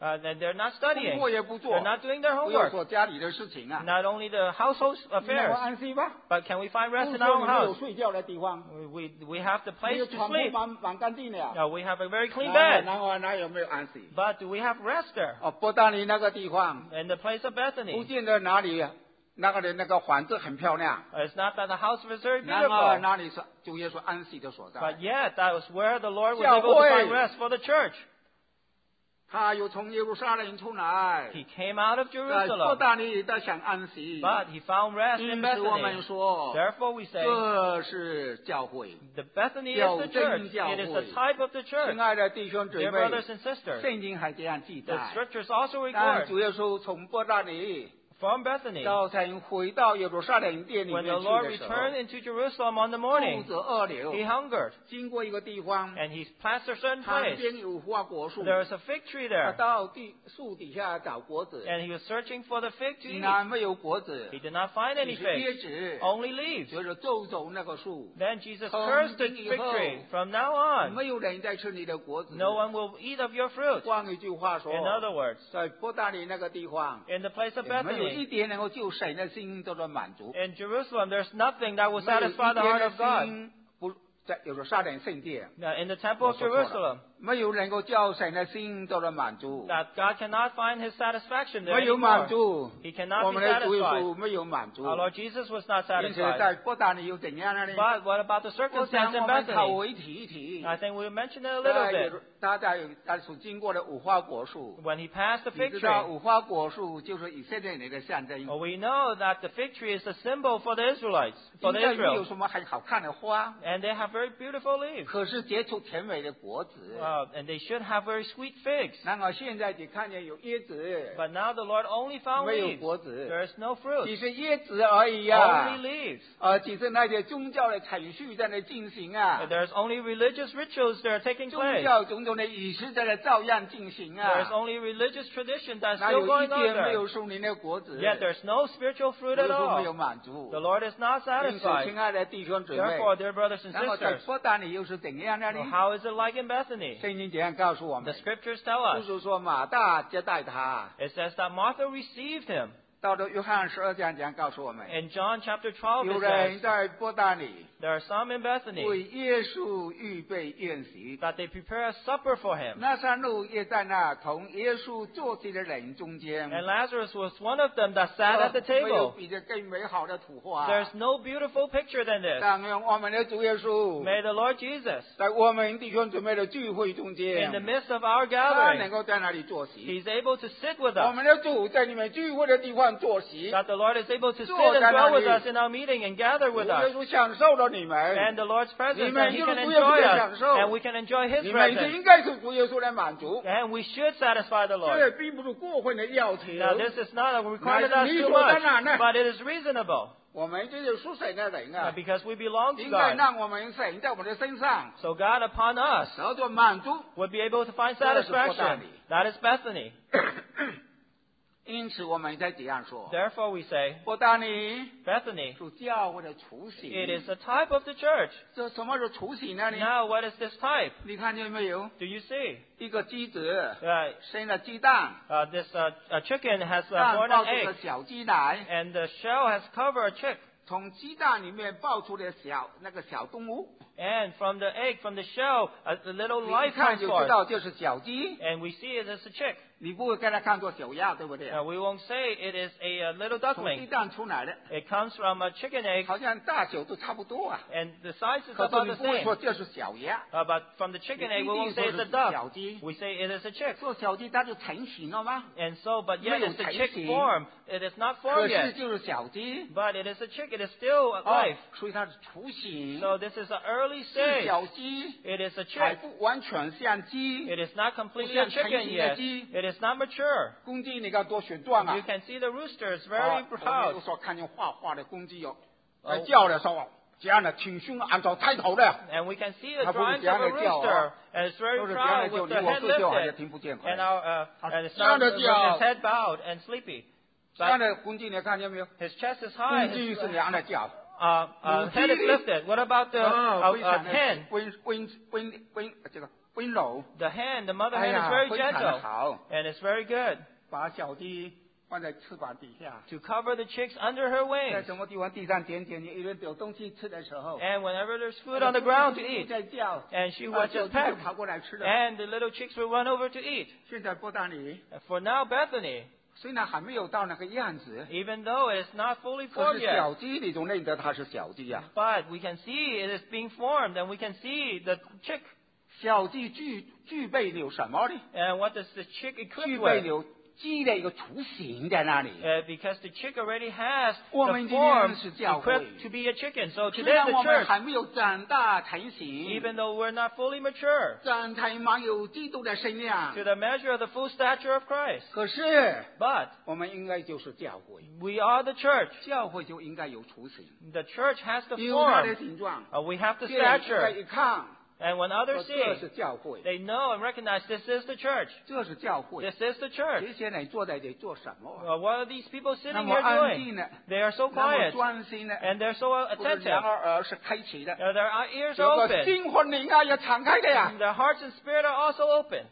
And they're not 功 studying. 课也不做 They're，not doing their 不要 homework. 做家里的事情啊。 Not only the household 你能够 affairs, 安息吧？ but can we find 不 rest 是 in 说 our 你没有 house? 睡觉的地方， We have the 你 place 的 to 床铺 sleep. 蛮干净的呀。 We have a very clean 然 bed. 后哪有没有安息？ But do we have rest there? 哦，伯大尼那个地方， In the place of 不 Bethany. 见得哪里那个的那个房子很漂亮， It's not that the house was very 然后 beautiful. 哪里是主耶稣安息的所在？ But yet, that was where the Lord was 教 able to 会。 find rest for the church. 他又从耶路撒冷出来， He came out of 在伯 Jerusalem, 大尼在想安息。 but he found rest 因 in 此我们 Bethany. 说， Therefore, we say, 这是教会。 the Bethany is the 有真 church. 教会。 It is the type of the church. 亲爱的弟兄姊 Dear 妹， brothers and sisters, 圣经还这样记 the 载。 scriptures also 但 record 主耶稣从伯大尼 from Bethany, 早晨回到耶路撒冷殿里 when 面 the 去 Lord 的时候， returned into Jerusalem on the 肚 morning, 子饿了， he hungered, 经过一个地方， and he passed a certain 旁 place. 边有花果树， There was a fig tree 他 there, 到树底下找果子， and he was searching for the fig to 竟 eat. 然没有果子， He did not find 只 any 是叶 figs, 子， only leaves. 就是咒诅那个树， Then Jesus 从 cursed the 今以 fig 后 tree. From now on, 没有人再吃你的果子。 no one will eat of your fruit. 换一句话说， In other words, 在伯大尼那个地方， in the place of 没有 Bethany, 一点能够救神的心得到满足， in Jerusalem, there's nothing that will 没有一 satisfy the 点 heart 的 of God. 心不在耶路撒冷圣殿。 Now, in the temple 我 of 说错了 Jerusalem, 没有能够叫神的心得到满足， that God cannot find his satisfaction there 没有满 anymore. 足， He cannot 我 be 们的主耶 satisfied. 稣没有满足。 Our Lord Jesus was not 因此， satisfied. 在伯大尼又怎样呢？ But what about the 我想 circumstance in 我们稍 Bethany? 微提一提。 I think we mentioned it a little 在 bit. 他在所经过的无花果树， When he passed the 你 fig 知道 tree, 无花果树就是以色列人的象征。 well, we know that the fig tree is a symbol for the Israelites, 应 for the 该没有 Israel. 什么很好看的花， And they have very beautiful leaves. 可是结出甜美的果子。 And they should have very sweet figs. 然后现在只看见有叶子， But now the Lord only found 没有 leaves. 果子， There is no fruit. 只是叶子而已呀 Only。leaves. 只是那些宗教的程序在那进行啊， There's only religious rituals that are taking 宗 place. 教种种的仪式在那照样进行 There's 啊。 only religious tradition that's 哪 still 有一 going on 点没 there. 有属灵的果子？ Yet there's no spiritual fruit 主 at 耶稣没有 all. 满足 The。Lord is not 因此， satisfied. 亲爱的弟兄姊妹， Therefore, dear brothers and 然后在 sisters, 伯大尼又是怎样的 well, 呢？ how is it like in Bethany? 圣经这样告诉我 The 们， scriptures tell 就 us. 是说马大接待他。 It says that Martha received him. 到了约翰12章这样告诉我们， In John chapter 12, 有 it 人 says 在伯大尼 there are some in 为 Bethany 耶稣预备宴席， that they prepare a supper for him. 拿撒路也在那同耶稣坐席的人中间。 And Lazarus was one of them that sat at the 没有 table. 比这更美好的图画。 There's no beautiful picture than this. 但愿我们的主耶稣 May the Lord Jesus, 在我们弟兄姊妹的聚会中 in 间， the midst of our 他能 gathering, 够在那里坐席。 He's able to sit with 我 us. 们的主在你们聚会的地方坐席， That the Lord is able to sit 坐 and 在那 dwell with 里。 us in our meeting and gather 主 with 耶 us. 稣享受了你 And 们， the Lord's presence, 你们 and He 就 can 是主耶稣 enjoy 的 us, 享受， and we can enjoy His 你们就 presence. 应该是主耶稣的满足。 And we should satisfy the 这 Lord. 并不是过分的要求， Now, this is not a requirement Now, that's too much, but it is reasonable 我们这些属神的人啊， because we belong to 应该 God. 让我们神在我们的身上 So God upon us 得到满足。 would be able to find 这是伯大 satisfaction. 尼。 That is Bethany. 因此，我们才这样说： Therefore, we say 伯大尼 Bethany. 是教会的雏 It 形。 is a type of the church. 这什么是雏形呢？ Now, what is this type? 你看见没有？ Do you see? 一个鸡子 Right. 生了鸡蛋， This chicken has 蛋 born 抱 an 出 egg, 了小鸡来， and the shell has covered a chick. 从鸡蛋里面爆出的那个小动物， And from the egg, from the shell, a little 你一 life 看 comes 就知 forth. 道就是小鸡， And we see it as a chick. 你不会跟它看作小鸭，对不对？ Now, we won't say it is a little 从鸡 duckling. 蛋出来的， It comes from a chicken egg, 好像大小都差不多啊。 and the size is 可 about 是你 the 不会 same. 说这是小鸭， But from the chicken egg, we 你 won't 一定 say 说 it's a 是 duck. 小鸡。 We say it is a chick. 做小鸡它就成型了吗？ And so, but yet 没有 it's the 成 chick 型。 form. It is not 可 formed 是 yet. 就是小鸡， But it is a chick. It is still 哦 alive. 所以它是雏形， So this is an early 是 stage. 小鸡， It is a 还 chick. 不完全像鸡。 It is not completely 不 a 像成 chicken 型的 yet. 鸡。 It is not mature. 公鸡你看多旋转啊 You！can see the rooster is 啊 very 我们 proud. 有时候看见画画的公鸡有， 哦叫的时候这样的挺胸昂着抬头的， And we can see the 它不是 drawings 这样 of a 的叫 rooster. 啊， And it's very 都是这样的 proud 叫， with 你 the 我 head 睡觉好像 lifted. 挺不健康 And 的。 and it's 这样 not 的 with 叫 his head bowed and sleepy. 这样 But 的公鸡你看见没有？ his chest is 公 high. 鸡 His 是那样的叫， head is lifted. What about the 非常的 hen? 温这个温柔， The hand, the mother 哎 hen is 呀， very 非常的 gentle 好， and it's very good 把小鸡放在翅膀底下， to cover the chicks under her 在 wings. 什么地方地上点点，有人有东西吃的时候， And whenever there's food on the ground to 都 eat, 在叫， and she 啊 would 小 just 鸡就 peck, 跑过来吃了。 and the little chicks would run over to eat. 现在波大尼 For now, Bethany, 虽然还没有到那个样子， even though it's not fully 可 formed 是 yet, 小鸡你总认得它是小鸡呀、 but we can see it is being formed, and we can see the chick. 小鸡具备了什么呢？ And what does the chick 具 equip 备 with? 了鸡的一个雏形在那里。 Because the chick already has 我 the 们今 form 天是教会。 equipped to be a chicken. So 虽 today 然 the 我们 church, 还没有长大成型， even though we're not fully mature 长成满有基督的身量 to，the measure of the full stature of Christ, 可是 but 我们应该就是教会， we are the church. 教会就应该有雏形， The church has the 有它的 form. 形状。 We have the 别人应该 stature. 一看， And when others 这 see, 是教会， they know and recognize this is the church. 这是教会。 This is the church. 这些人坐在这里做什么？ What are these people 那 sitting 么 here 安 doing? 静的， They are so 那么 quiet 专心的， and they're so 不是 attentive. 两耳是开启的， Their ears 这 are 个 open. 心魂灵啊要敞开的呀， Their hearts and spirit are also open.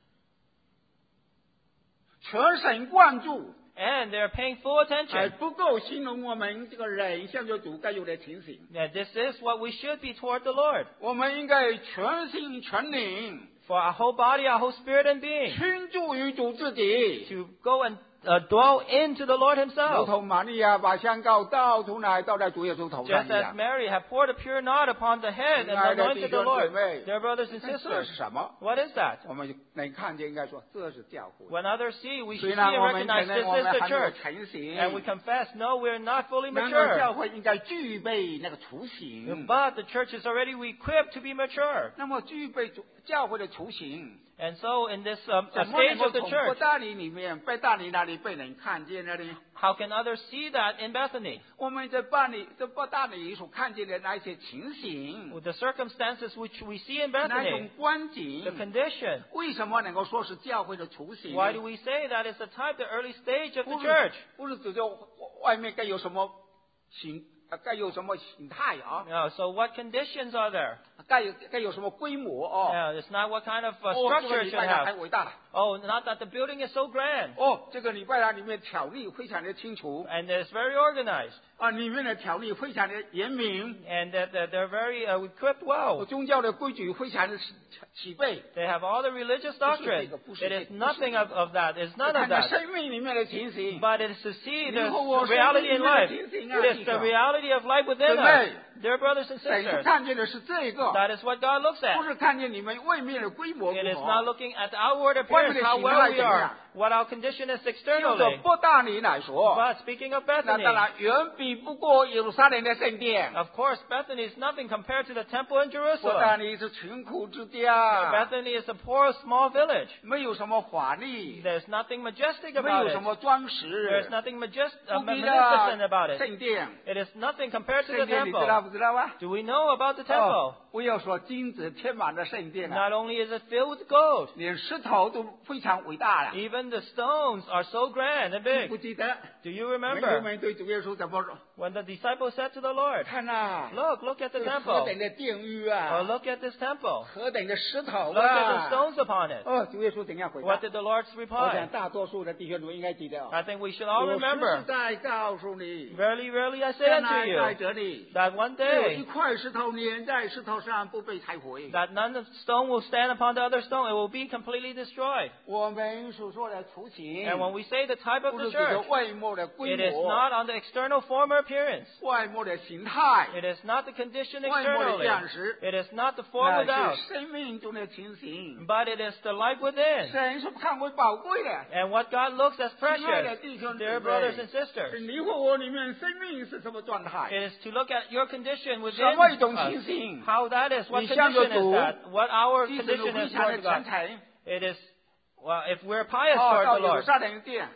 全神贯注， And they're paying full 还 attention. 不够形容我们这个人向着主该有的情形。 Yeah, this is what we should be toward the Lord. 我们应该全心全灵 For our whole body, our whole spirit and being. 倾注于主自己， To go and dwell into the Lord 如 Himself. 同玛利亚把香膏倒出来倒在主耶稣头上 Just 一 as 样。 Mary had poured a pure nod upon the head and 亲爱的 anointed 弟 the 兄 Lord. 姊妹， Dear brothers and 这 sisters, 是什么？ what is that? 我们能看见，应该说这是教会。 When others see, we should 虽 see 然 and 我们承 recognize 认 this 我 is 们 the 还没有 church. 成 And we 型， confess, no, we're not fully 那个教 mature. 会应该具备那个雏形。 But the church is already equipped to be mature. 那么具备教会的雏形， And so in this 怎么能 stage 够 of the 从 church, 伯大尼里面被大尼那里被人看见了呢？ how can others see that in Bethany? 我们在伯大尼所看见的那一些情形， With the circumstances which we see in 那种 Bethany, 光 the 景， condition. 为什么能够说是教会的雏形呢？ Why do we say that is the type, the early stage of the 不是 church? 不是指着外面该有什么该有什么形态啊？ No, so what conditions are there? 该有什么规模哦？ It's not what kind of 哦，这 structure 个 it 礼 should 拜堂太 have. 伟大了。 Oh, not that the building is so grand 哦，这个礼拜堂里面条例非常的清楚 and it's very organized 啊，里面的条例非常的严明， and that they're very equipped well. 宗教的规矩非常的齐备。 They have all the religious doctrine. It is nothing of that. It's none 看 of 到 that. 生命里面的情形， But it is to see the 如果我 reality in 生命里面的 life. 情形啊， It is 弟 the 兄， reality of life within 姊 us. 妹， Dear brothers and 神 sisters, 看见的是这个， that is what God looks 不 at. 是看见你们外面的规模 It is 如 not 何。 looking at the outward appearance, how well we are, what our condition is 就 externally. 着伯大尼来说， But speaking of 那 Bethany, 当然远比不过耶路撒冷的圣殿。 of course, Bethany is nothing compared to the temple in 伯大 Jerusalem. 尼是穷苦之家， Bethany is a poor, small village. 没有什么华丽， There's nothing majestic 没 about 有 it. 什么装 There's 饰， nothing 不比 magnificent about 的 it. 圣殿。 It is nothing compared to the 圣殿你知道 temple. 不知道啊？ Do we know about the temple? 不要说金子填满了圣殿啊， Not only is it filled with gold, 连石头都非常伟大了。 even the stones are so grand and 记不 big. 记得？ Do you 门徒 remember 们对主耶稣怎么说？ when the disciples said to the Lord, 看呐， look at the 这何 temple. 等的殿宇 Oh, 啊， look at this temple. 何等的石头 Look at the 啊！ stones upon it. 哦，主耶稣怎样回答 What？did the Lord 我想 reply? 大多数的弟兄姊妹应该记得哦。 I think we should all 我实 remember. 在告诉你， Verily, verily, I say 将 unto 来在 you 这里， that one 有一 day 块石头粘在石头上不被拆毁。 that none of stone will stand upon the other stone. It will be completely destroyed. 我们所说的雏形， And when we say the type of 不 the 是指着 church, 外貌的规 it is 模、 not on the external form or appearance. 外貌的形态， It is not the condition 外貌的 externally. 样式， It is not the form 那 without. 是生命中的情形。 But it is the life within. 神是看为宝贵的。 And what God looks as 亲爱的 precious, 弟兄姊 dear brothers and 妹， sisters, 你和我里面生命是什么状态？ it is to look at your condition 什 within 么一种 us. 情形？ How that is, what 你向着 condition is 主， that, what our 即使 condition 你非 is 常的 toward 虔 God. 诚， It is, well, if we're pious 哦， toward 到 the 耶路 Lord, 撒冷殿，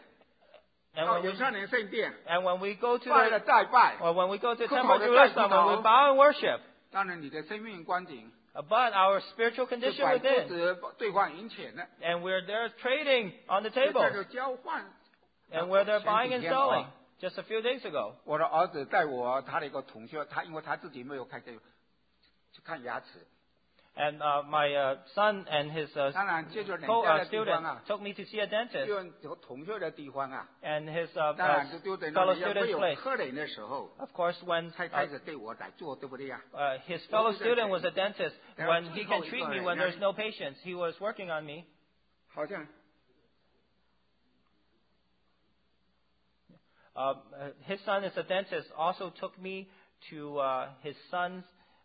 and 到 when 耶 we, 路撒冷圣殿， and when we go to 拜了 the, 再拜， or when we go to the 磕 temple 头 of 的再 Jerusalem, 磕 when 头 we bow and worship, 当然你的生命光景 but our spiritual 是 condition 管不 within, 止兑换银钱的， and we're there trading on the 在 tables, 这交换。 and we're there 前 buying 几 and 天 selling. 啊， Just a few days ago, 我的儿子带我他的一个同学，因为他自己没有看这个去看牙齿， And my son and his 当然，接着人家的地方 student 啊， took me to see a dentist. 有同学的地方啊， And his 当然就丢在那 fellow 里，没 student's 有 place. 客人的时候， Of course, when 才开始对我来做，对不对呀？ his fellow student was a dentist, There when are he two can colleagues treat me already. when there's no patients, he was working on me. 好像 His son is a dentist, also took me to his son's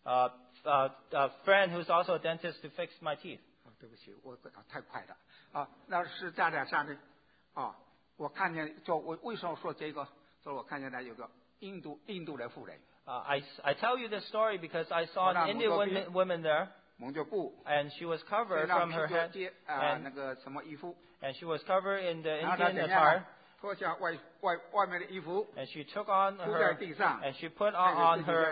friend who's also a dentist to fix my teeth. 对不起，我太快了啊！那是在那上面啊，我看见，就我为什么说这个？所以我看见那有个印度的妇人， I tell you this story because I saw an Indian woman there, 蒙着布， and she was 身 covered 上 from 披 her 着 head, 接 and 那个什么衣服， and she was covered in the 然后他 Indian 怎样 attire, 啊？脱下外面的衣服， and she took on 铺在 her, 地上， and she put on her,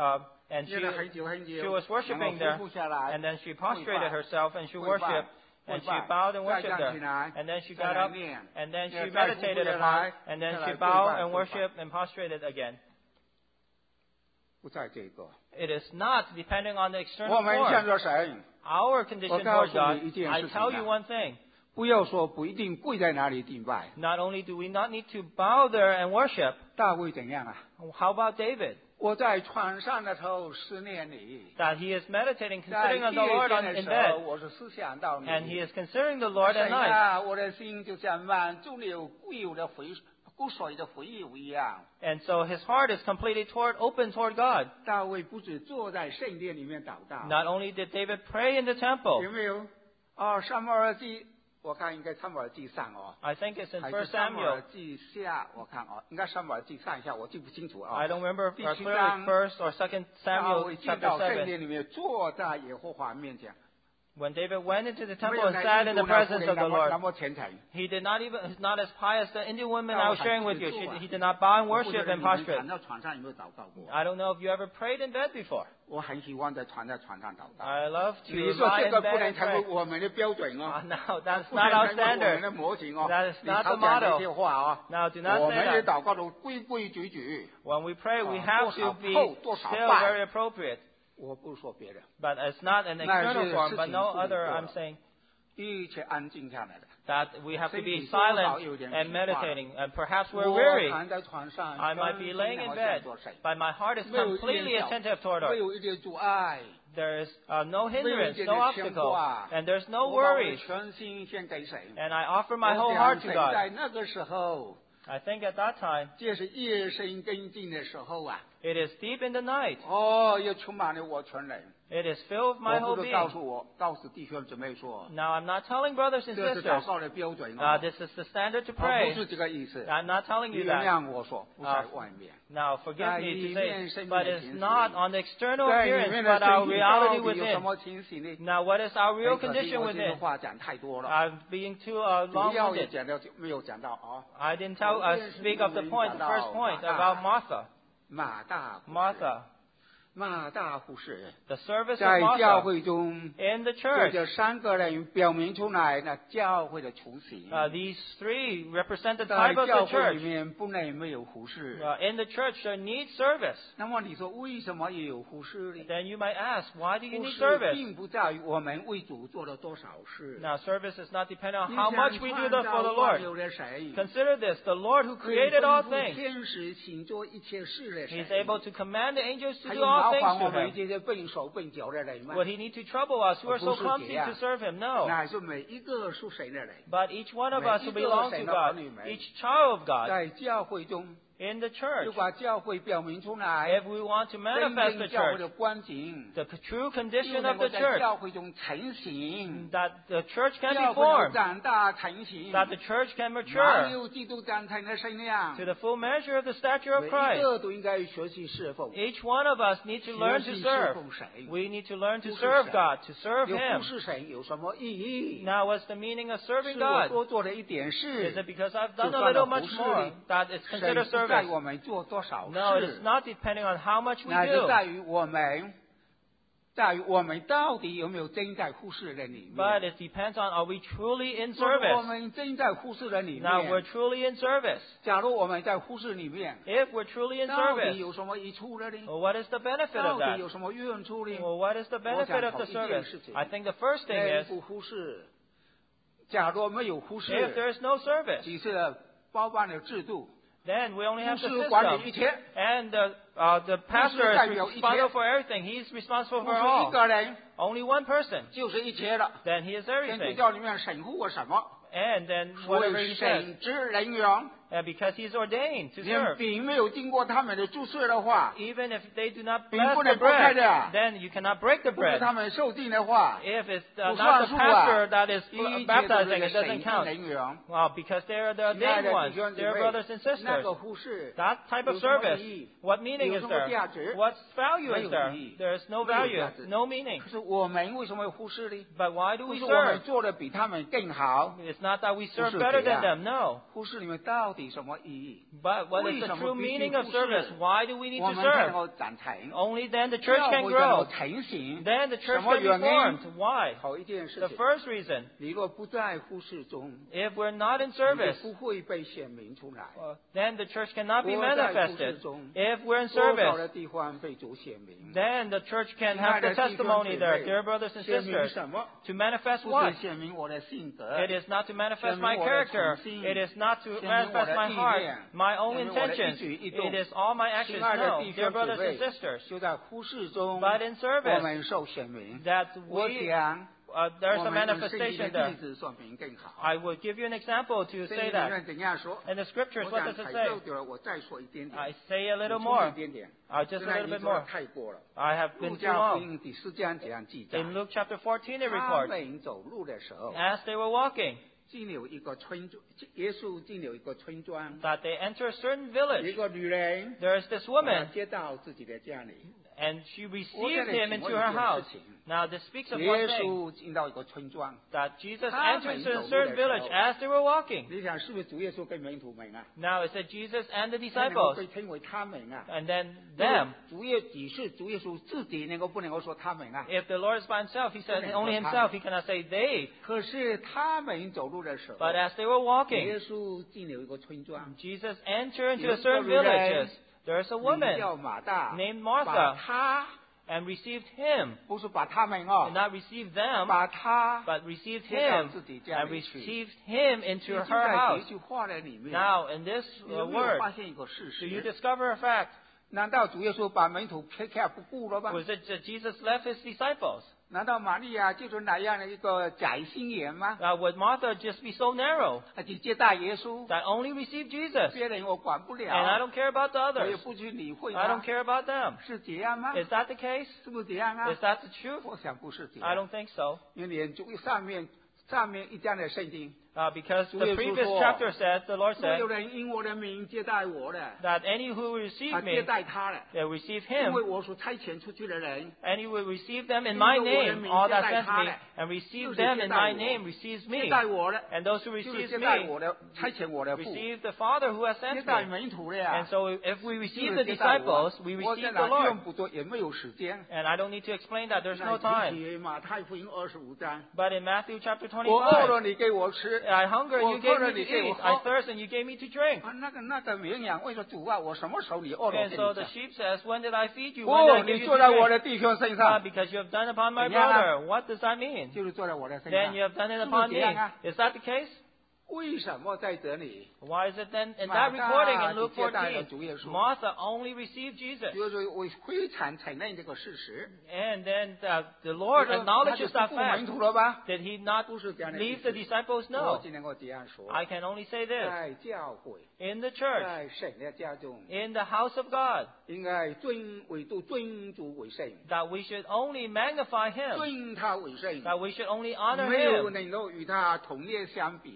and 捏了很久很 she 久， was 然 worshiping 后 there, 俯下来， and then she prostrated herself and she 跪拜 worshipped, and she bowed and 再 worshipped 站起 there, 来， and then she 再 got 来 up, 念， and then she 再俯 meditated 下 upon, 来， and then 再来 she 跪 bowed 拜 and 跪拜 worshipped and prostrated again. 不在这个。 It is not depending on the 我 external 们向 form. 着神， Our condition 我告 toward 诉 God, 你一件 I 事情 tell 啊。 you one thing. 不要说不一定跪在哪里敬拜。 Not only do we not need to bow there and worship, 大卫怎样啊？ how about David? 我在床上的时候思念你， That he is meditating, 在 considering 夜 on the Lord 间的 in 时候 bed, 我是思想到你。 and he is considering the Lord at 神 night. 啊，我的心就像满足了固有的湖水的回游一样。 And so his heart is completely open toward God. 大卫不止坐在圣殿里面祷告， Not only did David pray in the temple, 有没有？哦，撒母耳记，我看应该撒母耳记上哦。 I think it's in 还是 1 撒母耳 Samuel. 记下，我看哦，应该撒母耳记上下，我记不清楚啊。 I don't remember 第七 clearly 章 1 or 2 大 Samuel 卫进 chapter 到圣 7. 殿里面，坐在耶和华面前， When David went into the 没 temple 有 and 在 sat 印 in 度 the 那妇 presence 人 of the 那 Lord, 么虔诚。 he did not even, is not as pious as the Indian woman I was Now, sharing with you. I- He did not bow and 我不晓 worship 得 and 你们 prostrate. 躺在床上有没有祷告过？ I don't know if you ever prayed in bed before. 我很喜欢在床上祷告。 I love to 你说 lie 这 in 个不 bed 能 and 成为 pray. 我们的标准哦， No, that's 不 not 能 our 成为我们 standard. 的模型哦。 That is 你 not 少 the 讲这 model. 些话哦。 Now, do not 我 say 们的 that. 祷告都规规矩矩。 When we pray, we Oh, have to be 多少 still 拜。 very appropriate. 我不是说别人， But it's not an 那是 external form, 事 but 情 no 处理 other. 过 I'm 了 saying 一切安静下来的。 that we have to 身 be 体多少 silent 有点 and 疲乏了。 meditating. And perhaps we're 我 weary. 躺在床上， I might be 专 laying 心 in 好像 bed, 做神， but my heart is 没有一 completely 点 attentive toward 没 Lord. 有一点阻碍。 There is no 没有一 hindrance, 点 no 的牵 obstacle, 挂， and there's no 我把我的 worries. 全心献给神。 And I offer my 我 whole 想 heart to 神 God. 在那个时候， I think at that time, 这是夜深更近的时候啊， it is deep in the night. 哦，又充满了我全人。 It is filled with my 我 whole 不是 being. 告诉弟兄姊妹说， Now, I'm not telling brothers and 这是 sisters, 祷告的标准哦， this is the standard to 不 pray. 是这个意思。 I'm not telling 你 you 原 that. 谅我说，不在外面， Now, forgive 在 me 里 to 面 say, 生命 but 的 it's 情 not 形， on the external 在里 appearance, 面的 but our 身体 reality 到底有什 within. 么情形呢？ Now, what is our real 很可惜 condition 我今天 within? 话讲太多了， I'm being too 主要也 long-winded. 讲到没有讲到啊。 I didn't speak of the point, the first point about Martha. 马大护士 Martha, 马大护士 the service of 在教 Martha 会中， in the 就 church. 这三个人表明出来那教会的雏形。 These three represent the 在 type of 教 the 会里 church. 面不能没有护士。 In the church, there needs service. 那么你说为什么也有护士呢？ Then you might ask, why do you 护 need 士 service? 并不在于我们为主做了多少事。 Now, service is not dependent on 你 how 想 much we do 创 for the 造万 Lord. 有的神， Consider this, the Lord who 可以 created 吩 all 咐 things, 天使行做一切事的 He is 神， able to command the angels to 还 do 有 all 麻 things 烦我 to 们 Him. 这些笨手笨脚的人吗？ Would He need to trouble us who are so 不是 clumsy 这样。 to serve Him? No. 那是每一个属神的人， But each one of us who 每一个 belong 神 to 的儿 God, 女们， each child of God 在教会中， in the 就 church, 把教会表明出来， if we want to 真 manifest the 正教会 church, 的光景， the true 就 condition 能 of 够 the 在 church, 教会中成型， that the church can 教 be 会能 formed, 长大成型， that the church can 满 mature 有基督长成的身量， to the full measure of the stature of 每一 Christ. 个都应该学习侍奉， Each one of us needs to learn to 学习侍 serve. 奉神。 We need to learn to 不是 serve 神。 God, to serve 有 Him. 不是神有什么意义？ Now, what's the meaning of serving 是我 God? 多做了一点 Is 事 it，because I've 就 done a 算了 little 不 much 是 more that it's 神 considered 不在 service? 我们做多少 No, it 事 is，not depending on how much we 那是 do. 在于我们在于我们到底有没有真在服侍人里面。 But it depends on, are we truly in 如果我 service? 们真在服侍人里 Now, we're 面， truly in service. 假如我们在服侍里面， If we're truly in 到底 service, 有什么益处呢？ well, what is the benefit 到 of 底 that? 有什么用处呢？ Well, what is the benefit of the service? I think the first thing 内 is, 部服侍，假如没有服 if 侍， there's no service, 只是包办的制度， then we only have 服 the 侍管理一 system. 切， And the pastor is responsible for everything. He's responsible 服 for 侍一 all. 个人 Only one person. 就是一切了。 Then he is 天主 everything. 教里面神父或什么， And then 所 whatever 谓 he says. 神职人员， Because he's ordained to 连 serve. 饼没有经过他们的注释的话， Even if they do not 饼 bless 不 the 能剥开 bread, 的， then you cannot break the 不是 bread. 他们受定的话， If it's 不 not 算 the 数 pastor 啊， that is 一切都 baptizing, 是 it 神 doesn't 职 count. 人员。 Well, because they are the 亲爱 ordained 的 ones. 弟兄姊 They're 妹 brothers and 那 sisters. 个服侍 That type of 有什么 service, 意义？ what meaning 有 is 什么价值？ there? What value 没 is 有 there? 意义。 There is no 没有 value, 价值。 no meaning. 可是我们为什么要服侍呢？ But why do 不 we 是我们 serve? 做的比他们更好， It's not that we serve 不是 better 这 than 样。 them, no. 服侍里面到底什么意义？ But what is 为 the 什么 true 必须 meaning of 服侍？ service? Why do we need 我 to 们才能 serve? 够长成， Only then the church 教 can 会才能够 grow. 成型。 Then the 什 church 么 can be 原因？ formed. Why? 好一件事 The 情， first reason, 你若不在服侍中， if we're not in 你 service, 就不会被显明出来。 then the church cannot be 我在服侍 manifested. 中， If we're in 多少 service, 的地方被主显明？ then the church can 亲爱 have the 的弟兄 testimony 姐 there, 妹 dear brothers and 显明 sisters. 什么？ To manifest 不 what? 是显明我的性格， It is not to manifest 显 my 明我的 character. 诚心， It is not to 显明我 manifest 的 my 意 heart, 念， my own 显明我的一 intentions. 举一动。 It is all my actions. 亲爱的 No, 弟 dear 兄 brothers 姊 and 妹 sisters. 就在服侍中， But in 我 service, 们受显明。 that 我 we 想， there's 我 a 们用圣经 manifestation 的 there. 例子说明更好。 I will give you an example to 圣经 say 里 that. 面怎样说？ In the scriptures, 我 what 想 does it 采 say? 购的，我再说一点点， I say a little 补充 more. 一点点。 Just 现 a 在 little 你 bit 说的 more. 太过了。 I have 路 been too 加福 long. 音第4章这样记载， In Luke chapter 14, it 他 records, 们走路的时候， as they were walking, 进了一个村庄，耶稣进了一个村庄， that they enter a certain 一 village. 个女人 There is this 把他 woman, 接到自己的家里。 and she 我 received 这里 him 请 into 问一 her 件 house. 事情， Now, this speaks of 耶 one thing, 稣进到一个村庄， that Jesus 他 entered 们 into 走 a 路 certain 的时 village 候， as they were walking. 你想是不是主耶稣跟门徒们啊？ Now, it said Jesus and the 能够 disciples, 被称为他们啊？ and then them. 主耶只是主耶稣自己能够不能够说他们啊？ If the Lord is by himself, he said only himself, he cannot say they. 可是他们走路的时候， But as they were walking, 耶稣进了一个村庄， Jesus entered into a 有一个 certain 女人， villages. There's a 名 woman 叫马大， named 把 Martha 他 and received him, 不是把他们 and 哦， not received them, 把他 but received 接到 him 自己家 and 里去。 received him 你 into 就 her 在 house. 这句话的里面， Now, in this 你有没有 word, 发现一个事 do you 实？ discover a fact? 难道主耶稣把门徒撇开不顾了吗？ Was it that Jesus left his disciples? 难道玛利亚就是那样的一个假心眼吗？ Would Martha just be so narrow 去接待耶稣， that only received Jesus? 别人我管不 And I 了， don't care about the 我也 others. 不去理会 I 吗 don't？care about them. 是这样吗？ Is that the case? 是不是这样啊 Is？that the truth? 我想不是这 I 样， don't think so. 因为连主上面一章的圣经， Because the 主耶稣 previous 说， chapter says, the Lord 所 said, 有人因我的名接待我的， that any who receive 他接 me, 待他了， they receive 因 him. 为我所差遣出去的人， And he will receive them in my name, all that sent me, and receive them in my name receives 接 me. 待我的， And those who 就是 receive 接待 me 我的，差遣我的父， receive the Father who has 接 sent 待 me. 门徒的呀 And。so if we 就 receive 是 the 接待我 disciples, we 我在 receive 哪 the 用 Lord. 不做，也没有时间。 And I don't need to explain that. There's 那 no time. 提起马太福音25章， But in Matthew chapter 我饿了 25, 你给我吃， I hunger and you gave me to 你给我 eat. I 喝。 thirst and you gave me to drink. 啊，那个绵羊为说主啊，我什么时候你饿了 And 给 so 你 the 吃？ sheep says, when did I feed you? When did 哦， I give 你 you 坐 to 在我 drink? 的弟兄身上， Because you have done upon my 怎样啊？ brother. What does that mean? 就是坐在我的身 Then 上 you。have done it 是不是 upon 这 me. 样啊？ Is that the case? 为什么在这里？ Why is it then in 马 that 大 recording in Luke 就接待了 14, 主耶稣， Martha only received Jesus? 就是我非常承认这个事实。 And then the Lord 他就 acknowledges 不 that 顾门 fact. 徒了吧？ Did he not 不是这样的意 leave 思 the disciples? 我 No. 只能够这样说， I can only say this. 在教会， In the church, 在神的家中， in the house of God, 应该唯独尊主为圣， that we should only magnify Him, 尊他为圣， that we should only honor 没有 Him. 能够与他同列相比的。 There's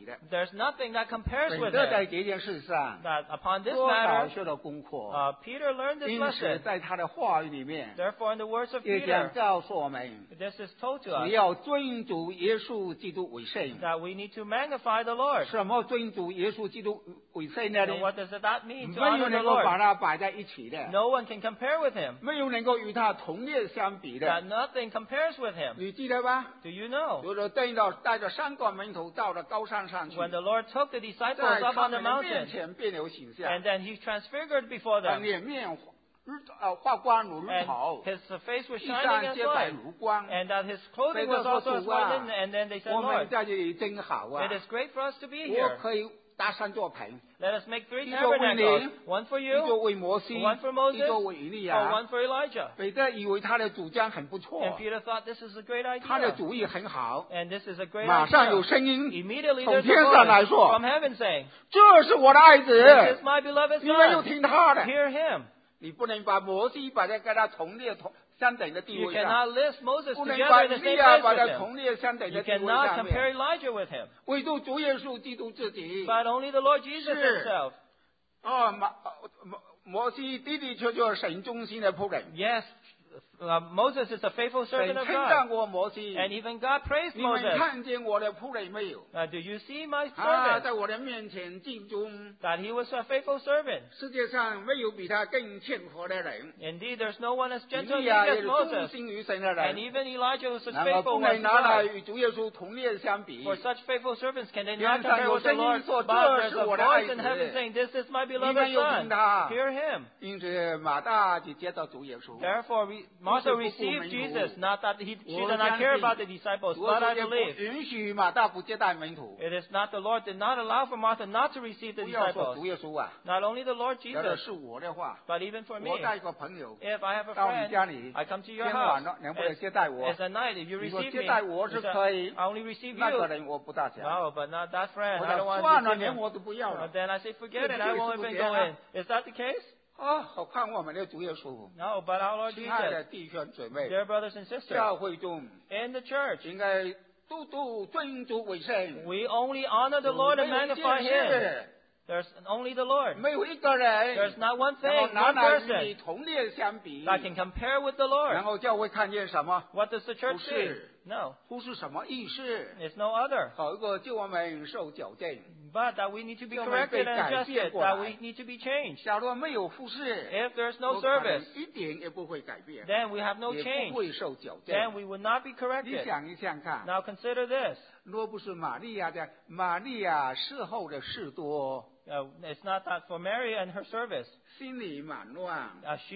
There's nothing that compares 彼 with 得在 him. 这件事上 That upon this 多少 matter, 学了功课， Peter learned this 因此 lesson. 在他的话语里面 Therefore, in the words of 也将 Peter, 告诉我们， this is told to 只 us 要尊主耶稣基督为圣。 that we need to magnify the Lord. 什么尊主耶稣基督为圣呢？ So what does that mean to 没有 honor the 能够把 Lord? 它摆在一起的， No one can compare with him. 没有能够与他同列相比 That 的， nothing compares with him. 你记得吧？ Do you know? 就是带着3个门徒到了高山上去， When the Lord took the 在 disciples up 他 on the 们的面 mountain, 前变有形象， and then he transfigured before them, 脸面发光如日 and 头， his face was 衣 shining 裳 as 洁白 light, 如光。 and that his clothing 彼得 was 说 also as 主啊 white, and then they said, 我们 Lord, 在这里真好啊！ it is great for us to be 我 here. 可以搭3座棚， Let us make 3 一座为 tabernacles, 你， one for 一座 you, 为摩西， one for Moses, 一座为以利 or 亚。 one for Elijah. 彼得以为他的主张很不错 And，Peter thought this is a great 他的 idea, 主意很好， and this is a great 马上有 idea. 声音 Immediately 从 there's 天 a 上来 voice 说 from heaven saying, 这是我的爱 This 子 is，my beloved 你们要 son. 听他的。 Hear him. 你不能把摩西把它跟他同列相等的地 You 位上， cannot list Moses 不能 together 把 in the 以 same 利亚 place 把 with 它 him. 同列相等 You 的地位 cannot 上 compare 面， Elijah with him. 唯独主耶稣基督自己。 But only the Lord Jesus 是 himself. 摩西的的确确是神忠心的仆人， Yes, Moses is a faithful 神 servant of 称 God. 赞过摩西。 And even God praised 你们 Moses. 看见我的仆人没有？ Do you see my 他 servant? 在我的面前尽忠， That he was a faithful servant. 世界上没有比他更谦和的人。 Indeed, there's no one as 以 gentle 利亚 as 也是忠 Moses. 心于神的 And 人， even Elijah was as 那么 faithful 不 as 能拿来 God. 与主耶稣同列相比。 For such faithful servants, can they 天 not 上 compare 有 with the 声音 Lord? 说， But 这 there's 是 a 我的爱 voice in heaven 子， saying, This is my 你 beloved 们要听 son. 他。 Hear him. 因此马大就接到主耶稣。 Therefore, Martha Because received of Jesus, not that she did 我 not 相 care 信 about the disciples, 主耶 but I 稣也不 believe. 允许马大不接待门徒。 It is not the Lord did not allow for Martha not to receive the 不要说 disciples. 主耶稣啊， Not only the Lord 要的 Jesus, 是我的话。 but even for me. 我带一个朋友 If I have a 到你 friend, 家里， I come to 今 your 晚 house. 呢能不能接待我 It's？ a night. If you 你说 receive 接 me, 待我 you 是 say, 可以， I only receive 那个 you. 人我不大想。 No, but not that friend. 我 I don't 说 want 算 to 了， receive 连 him. 我都不要了。 Then I say, forget it. 这 I 不 won't 是 even 这样 go 啊 in. Is that the case? 啊，好看我们的主耶稣。 No, but our Lord 亲爱的 Jesus, 弟兄姊妹， dear brothers and sisters, 教会中 in the church, 应该独尊主为圣。 we only honor the Lord and 没有一 magnify 件 Him. 事， There's only the Lord. 没有一个人 There's not one 能够 thing, 拿 one 来与你 person 同列相比， that can compare with the 然 Lord. 后教会看见什么？ What does the church 不 see? 是。 No, 不是什么意思？ it's no other. 好一个，就我们受矫正。 But that we need to be 就我们被 corrected and 改变 adjusted, 过来。 that we need to be changed. 假如没有服侍， If there's no 我可能 service, 一点也不会改变， then we have no 也不 change. 会受矫 Then 正。 we would not be 你 corrected. 想一想看， Now consider this. 若不是玛利亚的，玛利亚事后的事多， It's not that for Mary and her service. 心里蛮乱，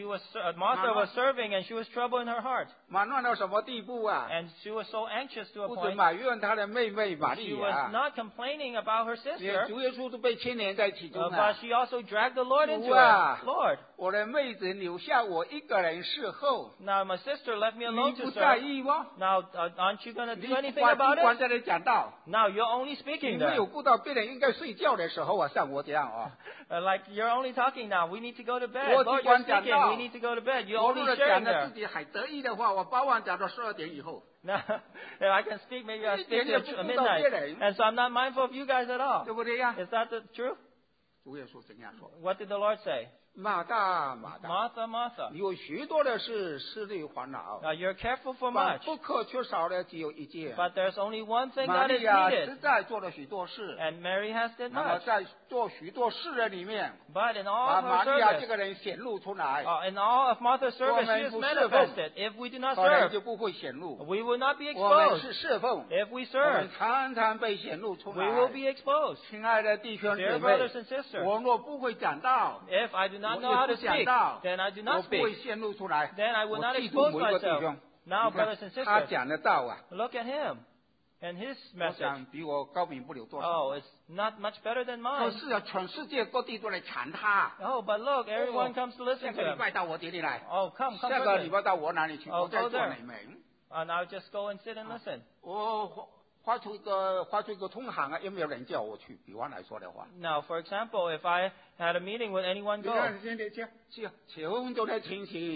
Martha was serving and she was troubled in her heart. 蛮乱到什么地步啊？ And she was so anxious to a 不止 point. 埋怨她的妹妹玛 She 利 was 亚， not complaining about her 连 sister, 主耶稣都被牵连在其中 but 啊！ she also dragged the Lord into 主啊， it. Lord, 我的妹子留下我一个人侍候， now my sister left me 你 alone 不 to 在 serve. 意吗？ Now, aren't you going to 你 do 不 anything 管 about 不管 it? 在这里讲道， Now you're only 你 speaking 没 there. 有顾到别人应该睡觉的时候啊，像我这样啊， Like you're only talking now. We need to go to bed. 我 Lord, 只管 you're 讲 speaking. 道。 We need to go to bed. You're 我 only 如果 sharing 讲的 there. 自己还得意的话，我早晚讲到12点以后， Now, if I can speak, maybe I 一 speak 点也不 to 顾到 midnight. 别人， And so I'm not mindful of you guys at all. 对不对呀？ Is that the truth? 主耶稣怎样说？ What did the Lord say? 马大，马大， Martha, Martha. 你有许多的事思虑烦恼， You're careful for 但 much, 不可缺少的只有一件。 but there's only one thing 玛 that 利 is 亚 needed. 实在做了许多事， And Mary has did 那么 much. 在做许多事的里面， But in all 把 of 玛 her 利亚这 service, 个人显露出来， in all of Martha's service, she is 我们不侍奉， manifested. If we do not 可能 serve, 就不会显露。 we will not be 我们 exposed. 是侍奉， If we 我们 serve, 常常被显露出 we will 来。 be exposed. 亲爱的弟兄姊 Dear 妹 brothers and，sisters, 我若不会讲道， if I do not 我 know how 也 to 不讲 speak, 道， then I do 我 not 不会 speak. 显露出来。 Then I will 我 not 记住 expose 每一个弟 myself. 兄， Now, 你看 brothers and 他 sisters, 讲的道啊， look at him and his 我 message. 想比我高明不了多少。 Oh, it's not much better than 可 mine. 是啊，全世界各地都来谈他。 Oh, but look, everyone comes to 下 listen 个 to 礼 him. 拜到我这里来， Oh, come 下个礼 quickly. 拜到我哪里去？ Oh, 我在 go 做 there. 你们。 And I'll just go and sit and listen. 我发出一个通行啊，有没有人叫我去？比方来说的话， Now, for example, if I had a meeting, would anyone 你 go? 看现在这求求的情形，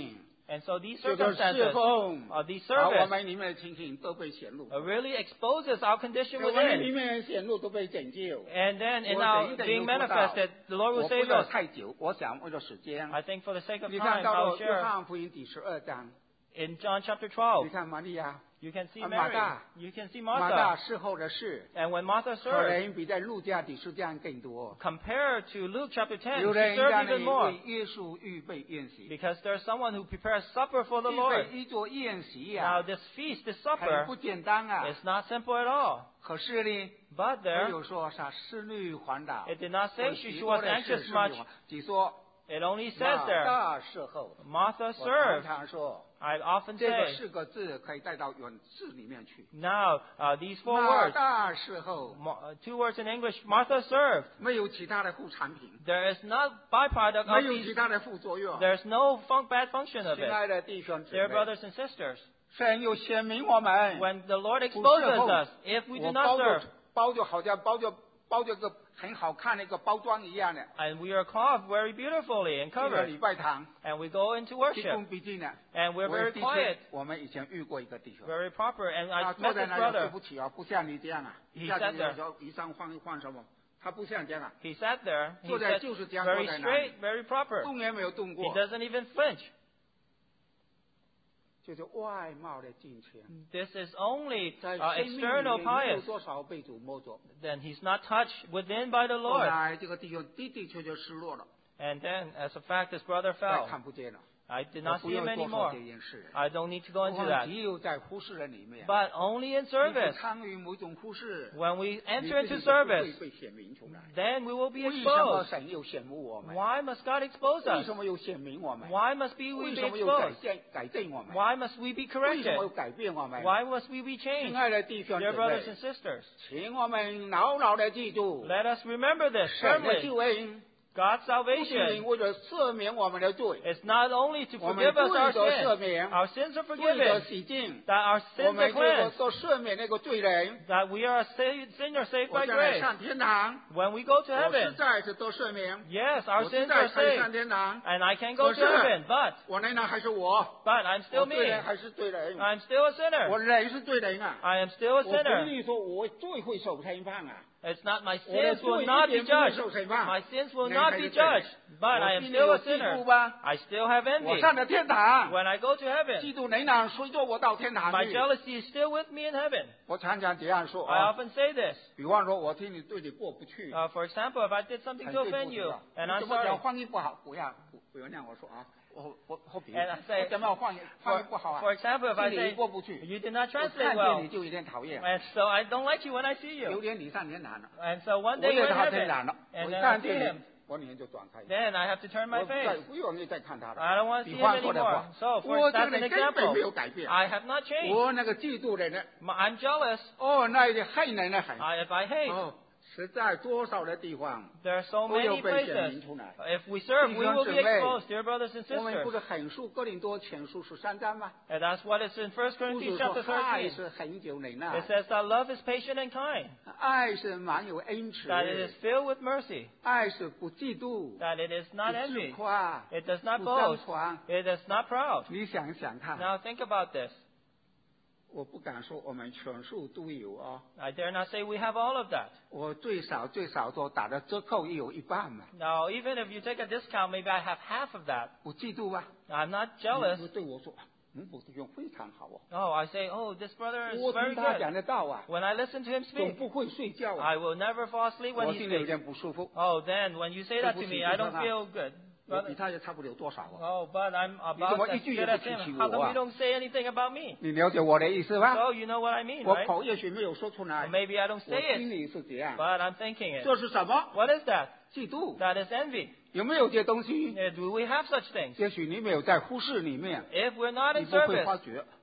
And so these 这个侍 circumstances, 奉 these 我 service, 们里面的情形都被显露， really exposes our condition 我们里 within. 面显露都被拯救。 And then in 我 our 等一等 being 就说到 manifested, the Lord 我 will 不 save 要 us. 太久，我想为了时间， I think for the sake of 你看 time, 到 I'll 了约 share 翰福音第12章， in John chapter 你 12. 看玛利亚， You can see 马 Mary. 大 You can see 马大 Martha. 事后的事， And when Martha 可 served, 能比在路加第10章更多。 compared to Luke chapter 10, 有 she 人 served 在 even 那里 more. 为耶稣预备宴席， Because there's someone who prepares supper for the 预 Lord. 备一桌宴席 Now 呀， this feast, this 很 supper, 不简单啊。 is not simple at all. 可是呢， But 没 there, 有说是思虑环岛， it did not 或 say 许 she 多 was 的是 anxious 思虑 much. 环，只说 It only 马 says there, 大事后。 Martha 我常 served. 常说， I often 这个 say, 4个字可以带到文字里面去。 now, these four 马 words, 大事后， two words in English, Martha served. 没有其他的副产品， There is not byproduct 没 of 有 these. 其他的副作用。 There's no bad function of 亲 it. 爱的弟兄姊 Dear 妹， brothers and sisters, 神又显明我们， when the Lord 不 exposes 后 us, if we do 我 not serve, 包着好像包着个很好看的一个包装一样的， and we are clothed very beautifully and 进了 covered, 礼拜堂， and we go into 毕 worship, 恭毕敬的。 and we're 我 very 的确 quiet, 我们以前遇过一个弟兄， very proper, and 他 I 坐 met 在 this 那里，对 brother. 不起啊，不像你这样啊， He 一下子 sat there. 就说衣裳换什么，他不像这样啊， He sat there, he 坐在 sat 就是这样 very 坐在那 straight, 里， very proper. 动也没有动 He 过， doesn't even flinch. 就是外貌的金钱， This is only 在生命里 external 面没 pious. 有多少被主摸着。 Then he's not touched within by the 后 Lord. 来这个弟兄的确失落了， And then, as a fact, this brother 再 fell. 看不见了。 I did 我 not 不 see him 用多说 anymore. 这件事， I don't need to go 我 into 们 that. 只有在忽视的里面， But only in 你不 service. 参与某种忽视， When we 你 enter 自 into 己就会 service, 被显明出来。 then we will be 为什么 exposed. 神又显明我们？ Why must God expose 为 us? 什么又显明我们？ Why must we 为 be 什么又 exposed? 改正我们？ Why must we be 为什么又 corrected? 改变我们？ Why must we be 亲 changed? 爱的弟兄姊 Dear brothers 妹 and，sisters, 请我们牢牢的记住， let us remember this 神的 firmly. 救恩 God's 不仅 salvation 为了赦免我们的罪， is not only to 我们 forgive us 罪 our 得赦 sins. 免， Our sins are 罪得 forgiven. 洗净， That our 我 sins are 们罪 cleansed. 得赦免那个罪人， That we are sinner saved 我 by 将来 grace. 上天堂， When we go to 我实 heaven, 在是得赦免， yes, our 我实 sins 在 are 可以上 saved. 天堂， And I can go to 可是 heaven, but 我仍然还是我， I'm 我 still 罪 me. 人还是罪人， I'm still a 我 sinner. 人是罪人啊， I am still a 我不一 sinner. 定说我罪会受审判啊。 It's not my 我的 sins will 罪 not 一 be 点不会 judged. 受审判， My sins will 人 not 还 be 是罪人 judged. But I 我 am 心里 still 有 a 嫉妒 sinner. 吧？ I still have 我 envy. 上了天堂， When I go to heaven, 嫉妒仍然随着我到天堂 my 去。 jealousy is still with me in heaven. 我常常这样说 I 啊， often say this. 比方说我听你对你过不去， For example, if I did something 很 to 对不 offend 起 you, 啊， and 你 I'm 怎么讲 sorry, 翻译不好，不原谅我说啊，我比 And I say- 我怎么翻译 for, 不好啊？ for example, if I 心里 say 过不去， you did not 我 translate 看见 well, 你就有点讨厌， and so I don't like you when I see 有 you. 点你上天堂了， And so one 我 day 也 we're in 到天 heaven, 堂了，我 and 一 then I 看 see 见 him. 你，我脸就转开， Then I have to turn my 我再 face. 不愿意再看他了。 I don't want to 比 see 方 him 说的 anymore. 话， So, 我 for 这个 that's an 人根本没有 example. 改变， I have not changed. 我那个嫉妒的人， I'm jealous. 哦，那一点恨人的很， If I hate, 哦，实在多少的地方 there are so 都有 many 被显 places. 明出来。 If we serve, we will be 弟兄姊妹， exposed, dear brothers and 我们不 sisters. 是很述哥林多前书13章吗？ And that's what it's in 1 不 Corinthians 是说 chapter 爱 13. 是很久忍耐 It，says that love is patient and kind, 爱是满有恩慈， that it is filled with mercy, 爱是不嫉妒， that it is not 不自 envy, 夸， it does not 不张 boast, 狂。 it is not proud. 你想想看， Now think about this. 我不敢说我们全数都有啊， I dare not say we have all of that. 我最少都打的折扣也有一半嘛， Now, even if you take a discount, maybe I have half of that. 不嫉妒吧？ I'm not jealous. 你对我说，我弟兄非常好啊， Oh, I say, oh, this brother is 我 very 听他 good. 讲的道啊， When I listen to him 总 speak, 不会睡觉啊， I will never fall asleep when 我 he 心里有 speaks. 点不舒服， Oh, then when you say that to me, I don't feel good. 我比 But, 他也差不了多少啊， oh, but I'm 你 about 怎么 as 一句也 good 不 as 提起 him. How 我 come 啊 you don't say anything about me? 你了解我的意思吧？ So you know what I mean, 我 right? 口也许没有说出来 Or，maybe I don't 我 say 心 it, 里是这样。 but I'm thinking it. 这是什么？ What is that? 嫉妒。 That is envy. 有没有这东西？ Do we have such things? 也许你没有在忽视里面， If we're not 你 in 不会发 service, 觉。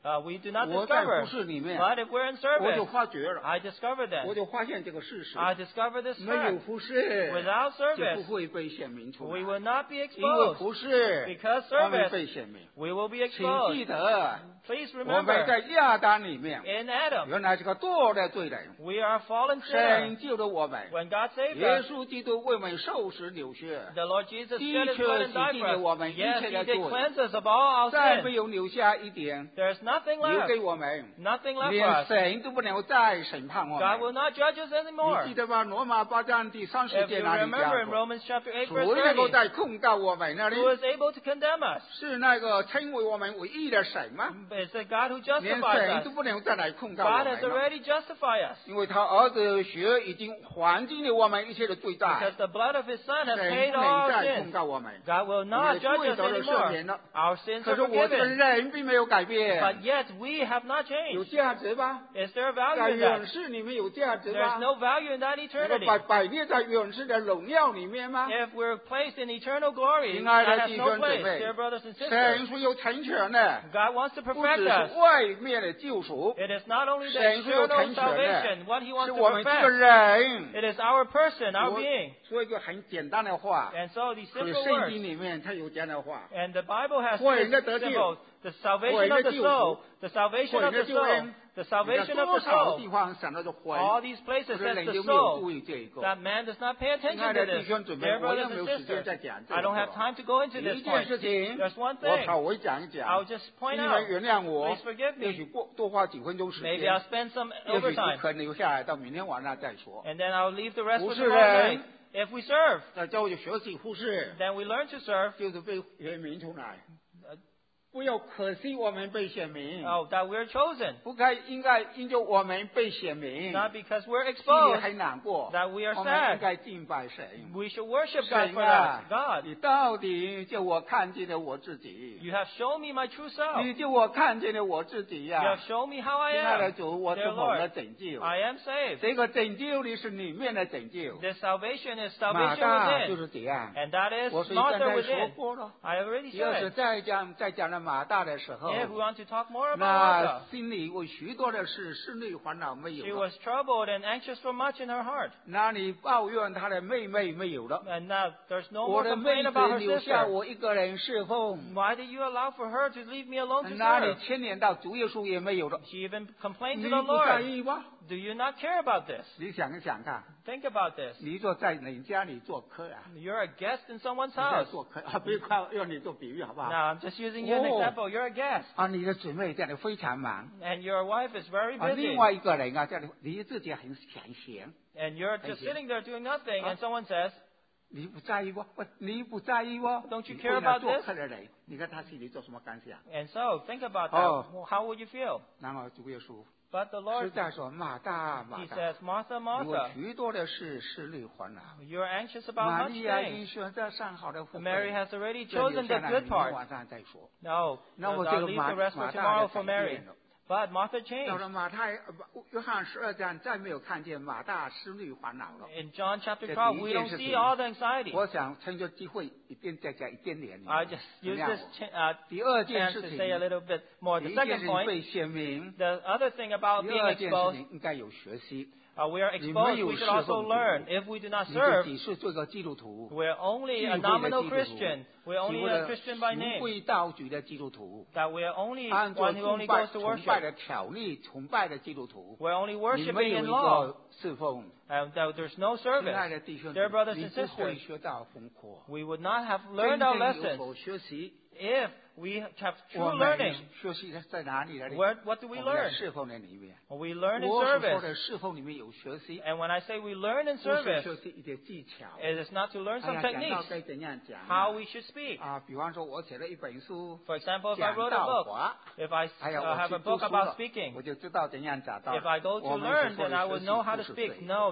We do not 我在 discover. 服事里面， But if we're in 我就 service, 发觉了， I discover 我 that. 就发现这个事实， I discover this 没有 fact. 服事 Without 就 service, 不会被显明出 we 来， will not be 因为 exposed. 服事 Because 我们 service, 被显明。 we will be 请记 exposed. 得， Please 我们 remember, 在亚当里面， in Adam, 原来是个堕落罪人， we are fallen 神 sinners. 救了我们。 When God saved 耶 us, 稣基督为我们受死流血， the Lord Jesus 的 shed His 确 blood and 洗 died 净 for 了 us. 我们一 Yes, 切 He 的 did 罪， cleanse us of all our 再 sins. 没有留下一点 There's nothing 留 left. 给我们， Nothing left for 连 us. 神都不能再审判我 God 们。 will not judge us 你 anymore. 记得吗？罗马8章第30 If 节 you 那里 remember 讲 in 过， Romans chapter 8, 谁 verse 能够 30, 再控告我们呢？ who is able to condemn us? 是那个称为我们唯一的神吗？ It's the God who 连 justifies 神都 us. 不能再来控告我 God 们 has 了， already justified us. 因为他儿子的血已经还清了我们一切的罪 Because 债， the blood of His Son has 神 paid 不 all 能 our 再控 sins. 告我们。 God will 我们 not 的 judge 罪 us 得了赦 anymore. 免了， Our sins 可 are 是我这个 forgiven. 人并没有改 But 变， yet we have not 有 changed. 价值吧？ Is there a 在 value in 永 that? 世里面有价值 There's 吧？ no value in that 能够 eternity. 摆列在永世的荣耀里面吗？ If we're placed in eternal glory, 亲爱的 that has 弟 no 兄姊 place, 妹 dear brothers and sisters. 神是有成全的， God wants to 不 perfect 只 us. 是外面的救赎， It is not only the 神是有 external 成全 salvation, 的， what He 是 wants to 我们这个 perfect. 人。 It is our person, our 我 being. 说一个很简单的话， And so these 可 simple 是圣经 words, 里面它有这样的话， and the Bible has 活人 this 的得救， simple, the salvation 活人 of 的 the 救 soul, 赎， the salvation 活 of 人 the 的救 soul, 恩。 the 你看 salvation of 多 the 少 soul. 地方想到这魂， All these places 可是 says 人 the 就没有注 soul, 意这一个。 that man does not pay 亲 attention 爱 to 的弟 this. 兄姊妹， Dear 我也 brothers 没 and 有时间 sisters, 再讲这 I don't 个 have。time to go into 有 this 一件 point. 事情， There's one 我 thing 稍微讲一 I'll 讲， just 请 point 你 out. 们原谅我 Please，forgive 也许 me. 多花几分钟时 Maybe 间 I'll，spend some 也许 overtime, 可能留下来到明天晚上再说。 and then I'll leave the rest 服 for 侍 tomorrow 人 night. If we serve, 在教会学习服侍， then we learn to serve. 就是被显明出来，不要可惜我们被显明， Oh, that we're chosen, 不该应该因着我们被显明， not because we're 心里 exposed. 很难过， that we are 我们 sad. 应该敬拜神。 We should worship God 神 for 啊 that. God, 你到底叫我看见了我自己， you have shown me my true self. 你叫我看见了我自己 You 呀 have。shown me how I 亲爱的 am. 主，我是 Dear 蒙了 Lord, 拯救， I am saved. 这个拯救你是里面的拯救。 This salvation is 马 salvation 大就 within. 是这样， And that is 我是刚 Martha 才说 within. 过了。 I already 要是 said. 再讲了马大的时候， If we want to talk more about 那 Martha, 心里有许多的事，思虑烦恼没 she 有了， was troubled and anxious for much in her heart. 那你抱怨他的妹妹没有了。 And now there's no 我 more 的妹 complaint 子 about her 留下 sister. 我一个人侍奉， Why did you allow for her to leave me alone to 那你 serve? 牵连到主耶稣也没有了。 She even complained 你 to the 不在 Lord. 意吗？ Do you not care about this? 你想一想看， Think about this. 你说在人家里做客啊， You're a guest in someone's 你在 house. 做客啊，不要靠用你做比喻好不好？ Now, I'm just using you as an Oh. example. You're a guest. 啊，你的姊妹这里非常忙， And your wife is very 啊， busy. 另外一个人啊，这里你自己很闲， And you're just Thank you. sitting there doing nothing. Huh? And someone says, 你不在意吗？不，你不在意吗 Don't you 你 care 为了 about 做 this? 客的人，你看他心里做什么感想？ and so think about that. Oh. Well, how would you feel? 然后主耶稣 But the 实 Lord, 在说：“马大，马 He 大， says, Martha, 你有 Martha, 许多的事思虑烦恼。 you're anxious about 玛 much 利亚已经 things. 选择上好的福分， Mary has already 这留 chosen 下 the 来 good 明天 part. 晚上再说。 No, 那么这 I'll 个 leave 马 the rest 马 for 大 tomorrow 的 for 改 Mary. 变了。 But Martha 到 changed. 了马太约翰12章，再没有看见马大思虑烦恼了。 In John chapter 这 12, 第一 we 件 don't 事 see 情 all the anxiety. 我想趁着机会一边再讲一点点。 I just 怎么 use 样 this 第二件 chance 事 to 情， say a little bit more. 第 The 一件 second 事情 point, 被显明， the other thing about 第 being 二件事 exposed, 情应该有学习。 we are 你没 exposed, 有 we should also 侍奉主， learn. If we do not 你就 serve, 只是做个基督徒， we're only 聚 a 会的 nominal 基督徒， Christian. We're 只 only 为 a 了 Christian by 循 name. 规蹈矩的基督徒， That we're only 按照 one who only 崇拜 goes to 崇拜 worship. 的条例崇拜的基督徒， We're only 你没 worshiping 有 in 一 law. 个侍奉。 And that there's no 亲爱 service. 的弟兄姊 Dear 妹， brothers 你 and 不会 sisters, 学到功课， we would not have 真 learned our 正有 lessons 否学习？ if we have 我 true 们 learning. 学习在哪里呢？ What do we 我们在 learn? 侍奉的里面。 We learn in 我所说 service. 的侍奉里面有学习， And when I say we learn in 不是 service, 学习一点技巧。 it is not to learn 哎 some 呀，讲到 techniques, 该怎样讲 how we should speak. 啊？比方说，我写了一本书， For example, if I 讲 wrote a 道 book, 华。 if I 哎呀，我 have 去 a 读 book 书 about 了， speaking, 我就知道怎样讲道。 if I go to 我们 learn, 所说 then I 的 would 学习 know how 不 to 是 speak. 对的。 No,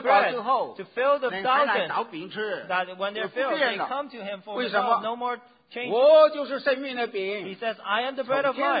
吃饱之后 to fill the 人还来 thousands, 找饼吃， that when they're 就不 filled, 变 they 了。 come to him for 为什 himself, 么？ no more change. 我就是生命的 He 饼， says, I am the bread of 从天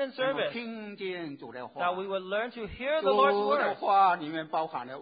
in 能够 service, 听见主的话 that we would learn to hear the Lord's 主的 words. 话里面包含了自由，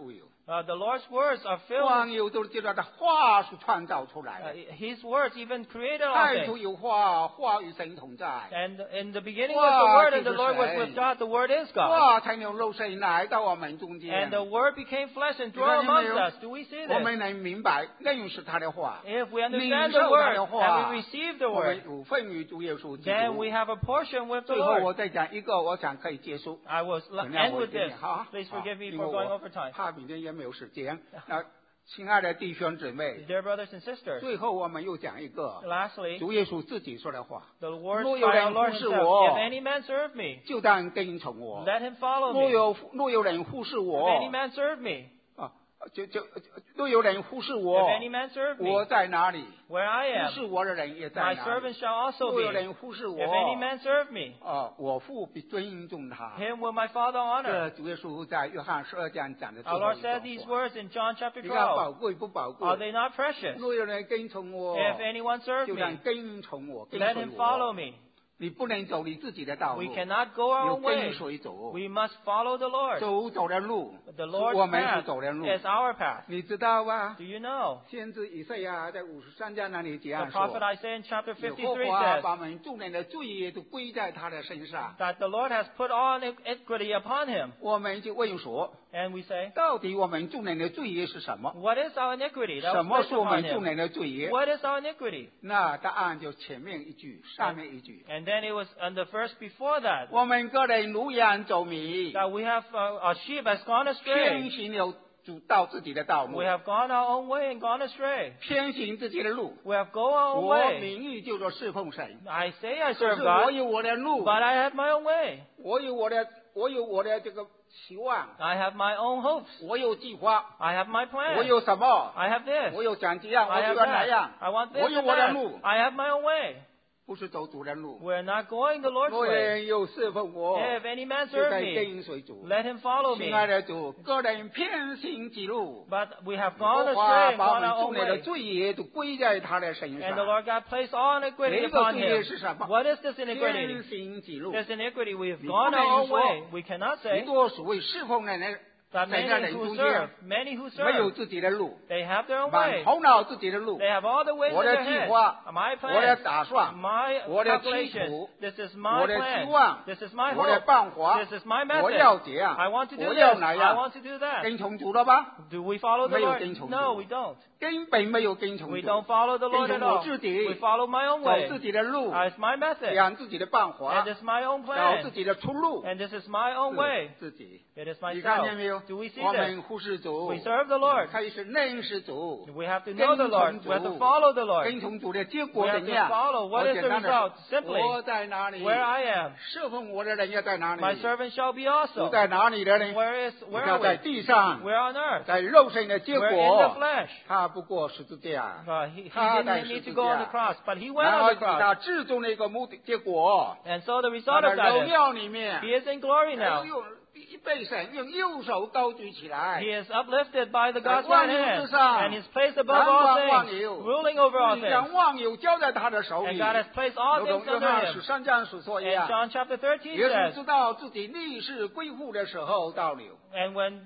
The Lord's words are filled. 万有都是借着他话所创造出来的。 His words even created all 太初 things. 有话，话与神同在。 And in the beginning was the Word, and the Lord was with God. The Word is God. 话才能肉身来到我们中间。 And the Word became flesh and dwelt amongst us. Do we see 我 this? 们能明白认识他的话， If we 领 understand 受 the 他 Word 的 and 话， we receive the 我们 Word, 有份于主耶稣基 then 督 we。have a portion with the 最后 Lord. 我再讲一个，我想可以结束。 I will 原谅 end 我一 with 点 this. 点哈， Please 好 forgive me 因为 for going 我 over time. 怕明天也没有时间。那亲爱的弟兄姊妹， Dear brothers and sisters, 最后我们又讲一个 lastly, 主耶稣自己说的话： the words 若 by 有 our 人 Lord 忽视 himself, 我 if any man serve me, 就当跟从我； let him follow 若 me. 有人忽视 If 我， any man serve me, 若有人忽视 if 我， any man serve 我 me, 在哪里？ where I 忽视 am, 我的人也在 my 哪里 servant？shall also 若有 be. 人忽视 If any 我， man serve me, 我父必尊重他。 him will my Father honor. 这主耶稣在约翰12章讲的最 Our 后 Lord 一 said 段 these 话。 words in John chapter 你看宝 12. 贵不宝贵 Are？they not precious? 若有人跟从我， If anyone serve 就让 me, 跟从我，跟 let 随 him follow 我。 me. 你不能走你自己的道 We 路， cannot go our 有 own 跟 way. 随走。 We must follow the Lord. 走的路， The 是 Lord's 我们是 path 走的路。 is our path. 你知道吧？ Do you know? 先知以赛亚在53章那里这 The 样 prophet 说： Isaiah in chapter 耶和 53 华 says 把我们众人的罪业都归在他的身上。 that the Lord has put all iniquity upon him. 我们就问说， And we say, 到底我们众人的罪业是什么？ what is our iniquity that 什 was 么 placed 是我 upon 们众 him? 人的罪业？ What is our iniquity? 那答案就前面一句，上面一句。 And then it was on the verse before that, 我们个人如羊走迷， that we have our sheep has gone 偏 astray. 行了主到自己的道路 We，have gone our own way and gone astray. 偏行自己的路。 We have gone our own 我 way. 名义就做侍奉神， I say I 可 serve 是我 God, 有我的路， but I have my own way. 我有我的这个期望， I have my own hopes. 我有计划， I have my 我 plan. 有什么？ I have this. 我有想这样，我 I 就 have 要那 that. 样。 I want this 我有 and 我的 that. 路， I have my own way. 不是走主的路。 We're not going the Lord's 若 way. 人有侍奉我， If any man 就 serve 该 me, 跟随主。 let him follow 亲 me. 爱的主，个人偏行己路， But we have gone 耶和 astray 华 and 把我 gone 们 our 众 own 人的 way. 罪业都归在他的身 And the 上。 Lord God placed all iniquity 哪个 upon 罪业 him. 是什么？ What is this 偏 iniquity? 行己路。 This iniquity, we have 你 gone 不 our 能 own 说 way. We cannot 许 say 多所谓侍奉的人， that 在那 many 人 who 中 serve, 间 many who 没有 serve, 自己的路， they have their own 满 way. 头脑自己的路， They have all the ways in 我的 their 计 head. 划， My 我的 plan, 打算， my 我的企 calculation. 图， This is 我 my 的期 plan. 望， This is my 我的 hope. 办法， This is my 我 method. 要这样， I want to do 我 this. 要那 I 样， want to do that. 跟从主了吧？ Do we follow the 没有 Lord? 跟从主。 No, we don't. 根本没有跟从 We 主， don't follow the 跟 Lord 从 at 我 all. 自 We 己， follow my own 走 way. 自己的路， It's my method. 想自己的办法 And，it's my own 找自 plan. 己的出路， And this is my own way. 自己。 It is 你看 myself. 见没有？ Do we see 我 this? 们忽视主， We serve the Lord. 开始认识主， We have to know the Lord. We have to follow the Lord. 跟从主的结果 We have 怎 to 样？ follow. What 我 is 简 the 单地 result? 说 Simply, 我在哪里？ where I am, 侍奉我的人也在哪里？ my servant shall be 主 also. 在哪里的人？ Where 你 are 看在 we? 地上， We're on earth. 在肉身的结 We're in the 果， flesh. 他不过十字架。 He 他在 didn't 十 need 字 to go on the 架， cross, but he went 然 on 后 the 以他 cross. 至终的一个目的结果， And so the 他 result 的 of that 荣 is 耀里面， he is in glory 他 now. 用被神用右手高举起来 He，is uplifted by the God's 在万 right 有 hand, 之上， and he's placed above 掌 all 管万 things, 有， ruling over all 将 things. 万有交在他的手 And 里。 God has placed all 如 things 同约 under 翰 him. 13章所说一 And 样， John chapter 13 耶稣 says, 知道自己历世归父的时候到了， and when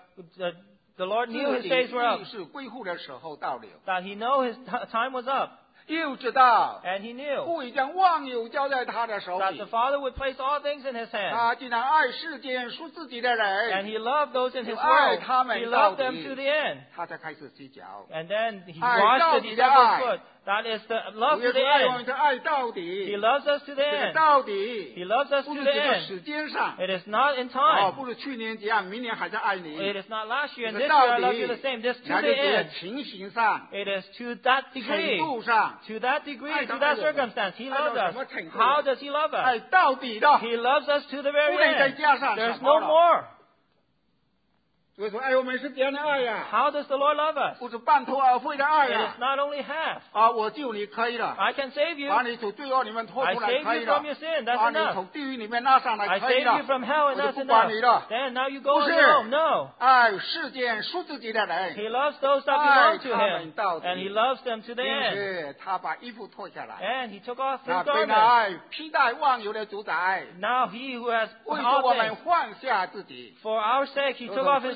the Lord knew 自 his 己 days were up, 历世归父的时候到了， that he knew his time was up, 又知道 and he knew 父已将万有交在他的手 that 里 the。Father would place all things in his hand. 他既然爱世间属自己的 And 人， he loved those in his 就爱 world. 他们 He 到 loved them 底 to the end. 他才开始计较。 And then he 爱 washed 到 the 底的 disciples' 爱。 foot. That is the love 主 to 耶 the 稣爱我们 end. 的爱到 He 底， loves us to the 这个 end. 到底 He loves us 不 to 是 the 这个 end. 时间上， It is not in 哦， time. 不是去年这样，明年还在爱你， It is not last year 这 and 个 this year 到 I love 底 you the same. This to 那 the 就这个 end. 情形上、 It is to that 程 degree. 度上， To that degree, I to don't that know. circumstance. He I don't loves know us. what kind of- How does he love 爱 us? 到底的。 He loves us to the very 不能再 end. 加上 There's 什么 no 了。 more. 所以说，爱我们是这样的爱呀， How does the Lord love us? 不是半途而废的爱 It 呀 is。not only half. 啊，我救你可以了， I can save you. 把你从罪恶里面拖 I 出来 save 可 you 以了 from，your sin. That's 把你 enough. 从地狱里面拉上来 I 可以 save 了 you，from hell, 我 and 就 that's 不管 enough. 你了。 Then now you 不 go on 是 your own. No. 爱世间属自己的人， He loves those that 爱 belong to 他们 him. 到底。 And he loves them to the 因 end. 此他把衣服脱下来， And he took off 那 his 被那 garment. 爱披戴万有的主宰， Now he who has 为着 all 我们 things, 放下自己。 for our sake, he 如 took 同 off 菲 his 利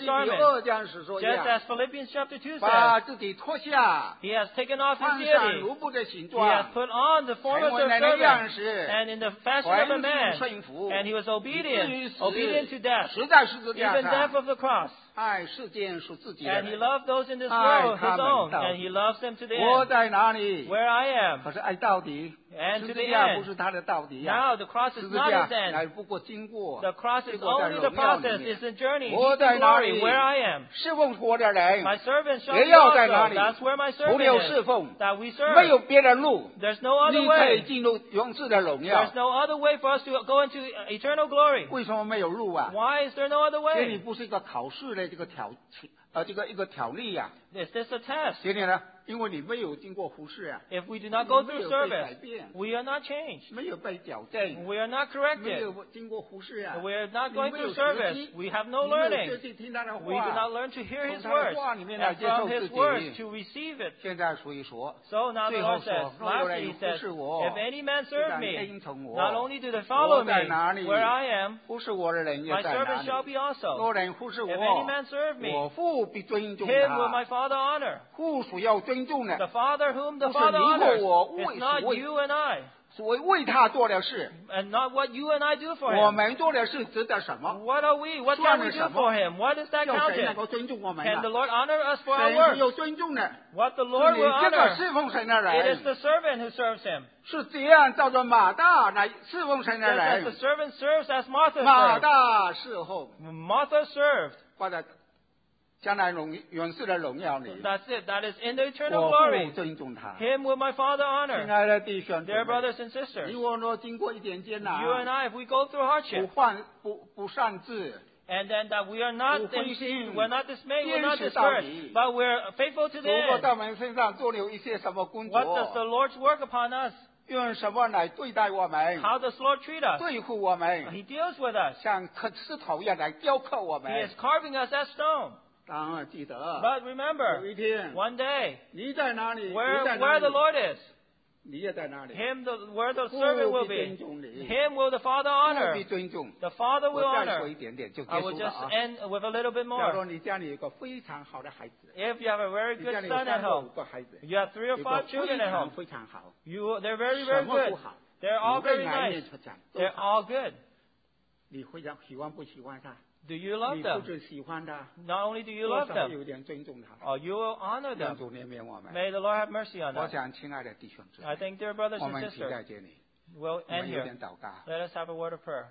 garment. 2章是说一 Just 样， as Philippians chapter 2 把 says, 自己脱下， he has taken off 换 his 上 deity. 奴仆的形 He has 状， put on the form of 成为 the 人的样 servant 式， and in the fashion of a 全 man. 心顺服， And he was 以至于 obedient 死 to death, 死在十字架 even death 上， of the cross. 爱世间属自己的 And he 人。 loved those in this 爱 world, 他 his 们 own, 到 and 底。 he loves them to the 我 end. 在哪里？ Where I am, 可是爱到底， and 十 to 字 the 架 end. 不是他的到底呀、 Now the cross 十 is 字 not 架 his end. 乃不过经过， The cross 结 is 果在 only the 荣耀里 process. 面 It's the journey. 我 He's 在 the 哪 glory. 里 Where I am. 侍奉我的人 My servant shall 也 be 要在哪 also. 里？ That's where my 除 servant 了侍 is. 奉， That we 没 serve. 有别的路， There's no other 你可以 way. 进入永世的荣耀 There's。no other way for us to go into eternal glory. 为什么没有路啊？ Why is there no other 这里 way? 不是一个考试的这个一个条例呀、 Is this a test? 这里呢，因为你没有经过忽视啊， If we do not go 没 through 有被 service, 改变， we are not changed. 没有被矫正， We are not 没 corrected. 有经过忽视啊， We are not 你 going 没有 through 学 service. 习， We have no 你没有学 learning. 习听他的 We do not 话， learn to hear His 从他的 words 话里面来 and 接受 from 自 His 己。 words to receive it. 现在所以说， So now the 最后 Lord says, 说，若有 lastly 人 He 忽 says, 视我， if any man 不 serve 但 me, 听从我， not only do they follow 我在 me 哪里， where I am, 忽视我的人也 my 在哪 servant shall 里。 be also. 若人忽视 If any 我， man serve me, 我父必尊重 him will 他。 my Father honor. 父属要尊重 The 的， Father whom the 不是 Father 你或 honors 我 is 为 not 所谓 you and I, 所谓为他做的事， and not what you and I do for 我 Him. 们做的事值得什么？ What are we? What can we do for Him? What is that 叫谁能 counted? 够尊重我们 Can the 呢？ Lord honor us for our 神是 work? 有尊重的， What the 是 Lord 你 will 这个 honor. 侍奉神的 It is 人， the servant who serves Him. 是这样照着马大来侍奉神的 Just as the 人。 servant serves as Martha 马 served. 大侍奉， Martha served. 放在将来永世的荣耀里， That's it. That is in the eternal 我 glory. 不尊重他。 Him will my Father 亲 honor. 爱的弟兄姊 Dear 妹， brothers and sisters, 你我若经过一点艰难， you and I, if we go through 不 hardship, 不擅自， and then that we are not 不灰心， we're not dismayed, we're not 坚持到底。 discouraged, but we're faithful to the 如果 end. 在我们身上做了一些什么工 What does the 作， Lord's work upon us? 用什么来对待我们， How does the Lord treat us? 对付我们， He deals with us. 像刻石头一样来雕刻我 He 们 is。carving us as stone. 当然记得， But 有 remember, 一天 one day, 你在哪里， where 你在哪 where the 里， Lord is, 你也在哪里。 where the servant will 父必 be, 尊重你， him will the Father 父 honor. 必尊重。 The Father 我 will 再说 honor. 一点点就结 I 束 will 了 just 啊。 end with a little bit 假如 more. 你家里有个非常好的孩子， If you have a very 你家 good 里有 son at 3个5 home, 个孩子， you have 3 or 有个 5 非 children at 常 home, 非常好， they're very, 什 very 么不 good. 好， They're all 无论 very 哪一 nice. 面讲都 They're 好。 all good. 你会想喜欢不喜欢他？ Do you love 你不 them? 只喜欢他， Not only do you 多 love 少 them, 有点尊重他。 you will honor 让 them. 主怜悯我们。 May the Lord have mercy on 我 us. 想，亲爱的弟兄姊 I 妹， think, dear brothers 我 and 们期待 sisters, 见你， we'll 我 end 们有 here. 点祷告。 Let us have a word of prayer.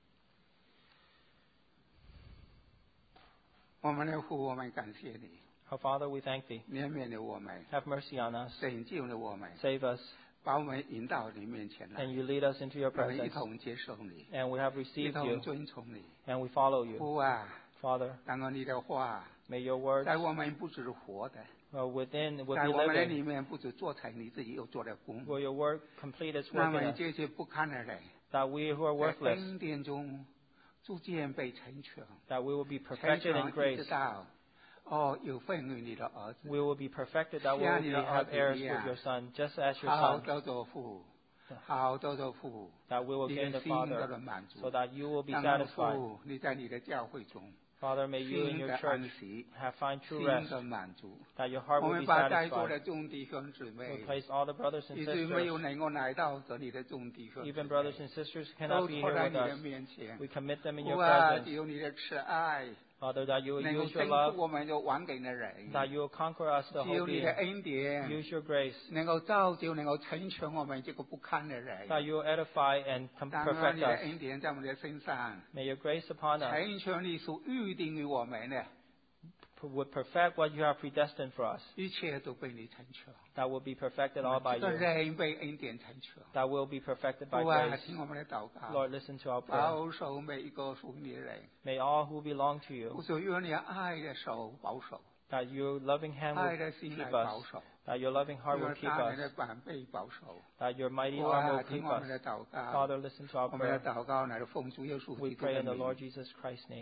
我们的父，我们感谢你， Our Father, we thank Thee. 怜悯了我们， Have mercy on us. 拯救了我们， Save us. 把我们引到你面前来 And，you lead us into your 我们一 presence. 同接受你， And we have 一 received 同 you. 遵从你。 And we follow you. 父啊， Father, 当然你的话 may your words 在我们不止活的， within will 在 be 我们的 living. 里面不止做成你自己又做的工。 Will your word complete its 那 work 么 in us? 这些不堪的人， That we who are 在 worthless, 恩典中逐渐被成全， that we will be 成 perfected in 全一直 grace. 到有份于你的儿子。 We will be perfected, that we 像 will 你 be 的儿 have 子 heirs 一 with 样 your Son, just as your 好 Son, 叫做父，好叫做父， that we will 你 gain 的 the 心得 Father, 了满足 so。that you will be 当然 satisfied. 父，你在你的教会中 Father, may you in 心 your 的 church 安息， have find true 心 rest, 的满足。 that your heart 我 will 们 be 把在座 satisfied. 的众弟兄姊 We 妹， place all the brothers and 以至于没有 sisters, 能够来到这里的众弟兄姊 even 妹 brothers and sisters who 都 cannot be 托 here 在 with 你的 us. 面前。 We commit them in 父 your 啊， presence. 有你的慈爱， Father, that you will 能够 use your 征 love, 服我们的顽梗的人， that you will conquer us, the 只有 whole 你的 being. 恩典 Use your grace, 能够造就，能够成全我们这个不堪的人。 that you will edify and 当然， perfect 你的 us. 恩典在我们的身上， May your grace upon us 成全你所预定于我们的， would perfect what you have predestined for us. 一切都被你成全。 That will be perfected all by 这个 you. 人被恩典成全。 That will be perfected by 父啊， grace. 听我们的祷告， Lord, listen to our prayer. 保守每一个属于你的人， May all who belong to 不 you, 是用你爱的手保守， that your loving hand 爱 will 的心来 keep 保 us, 守， that your loving heart 用 will keep 大人的 us, 膀臂保守。 that your mighty 父 arm 啊， will 听 keep 我们 us. 的祷告， Father, listen to our 我们的 prayer. 祷告乃是奉主耶稣 We 基督 pray 的 in the 名。 Lord Jesus Christ's name.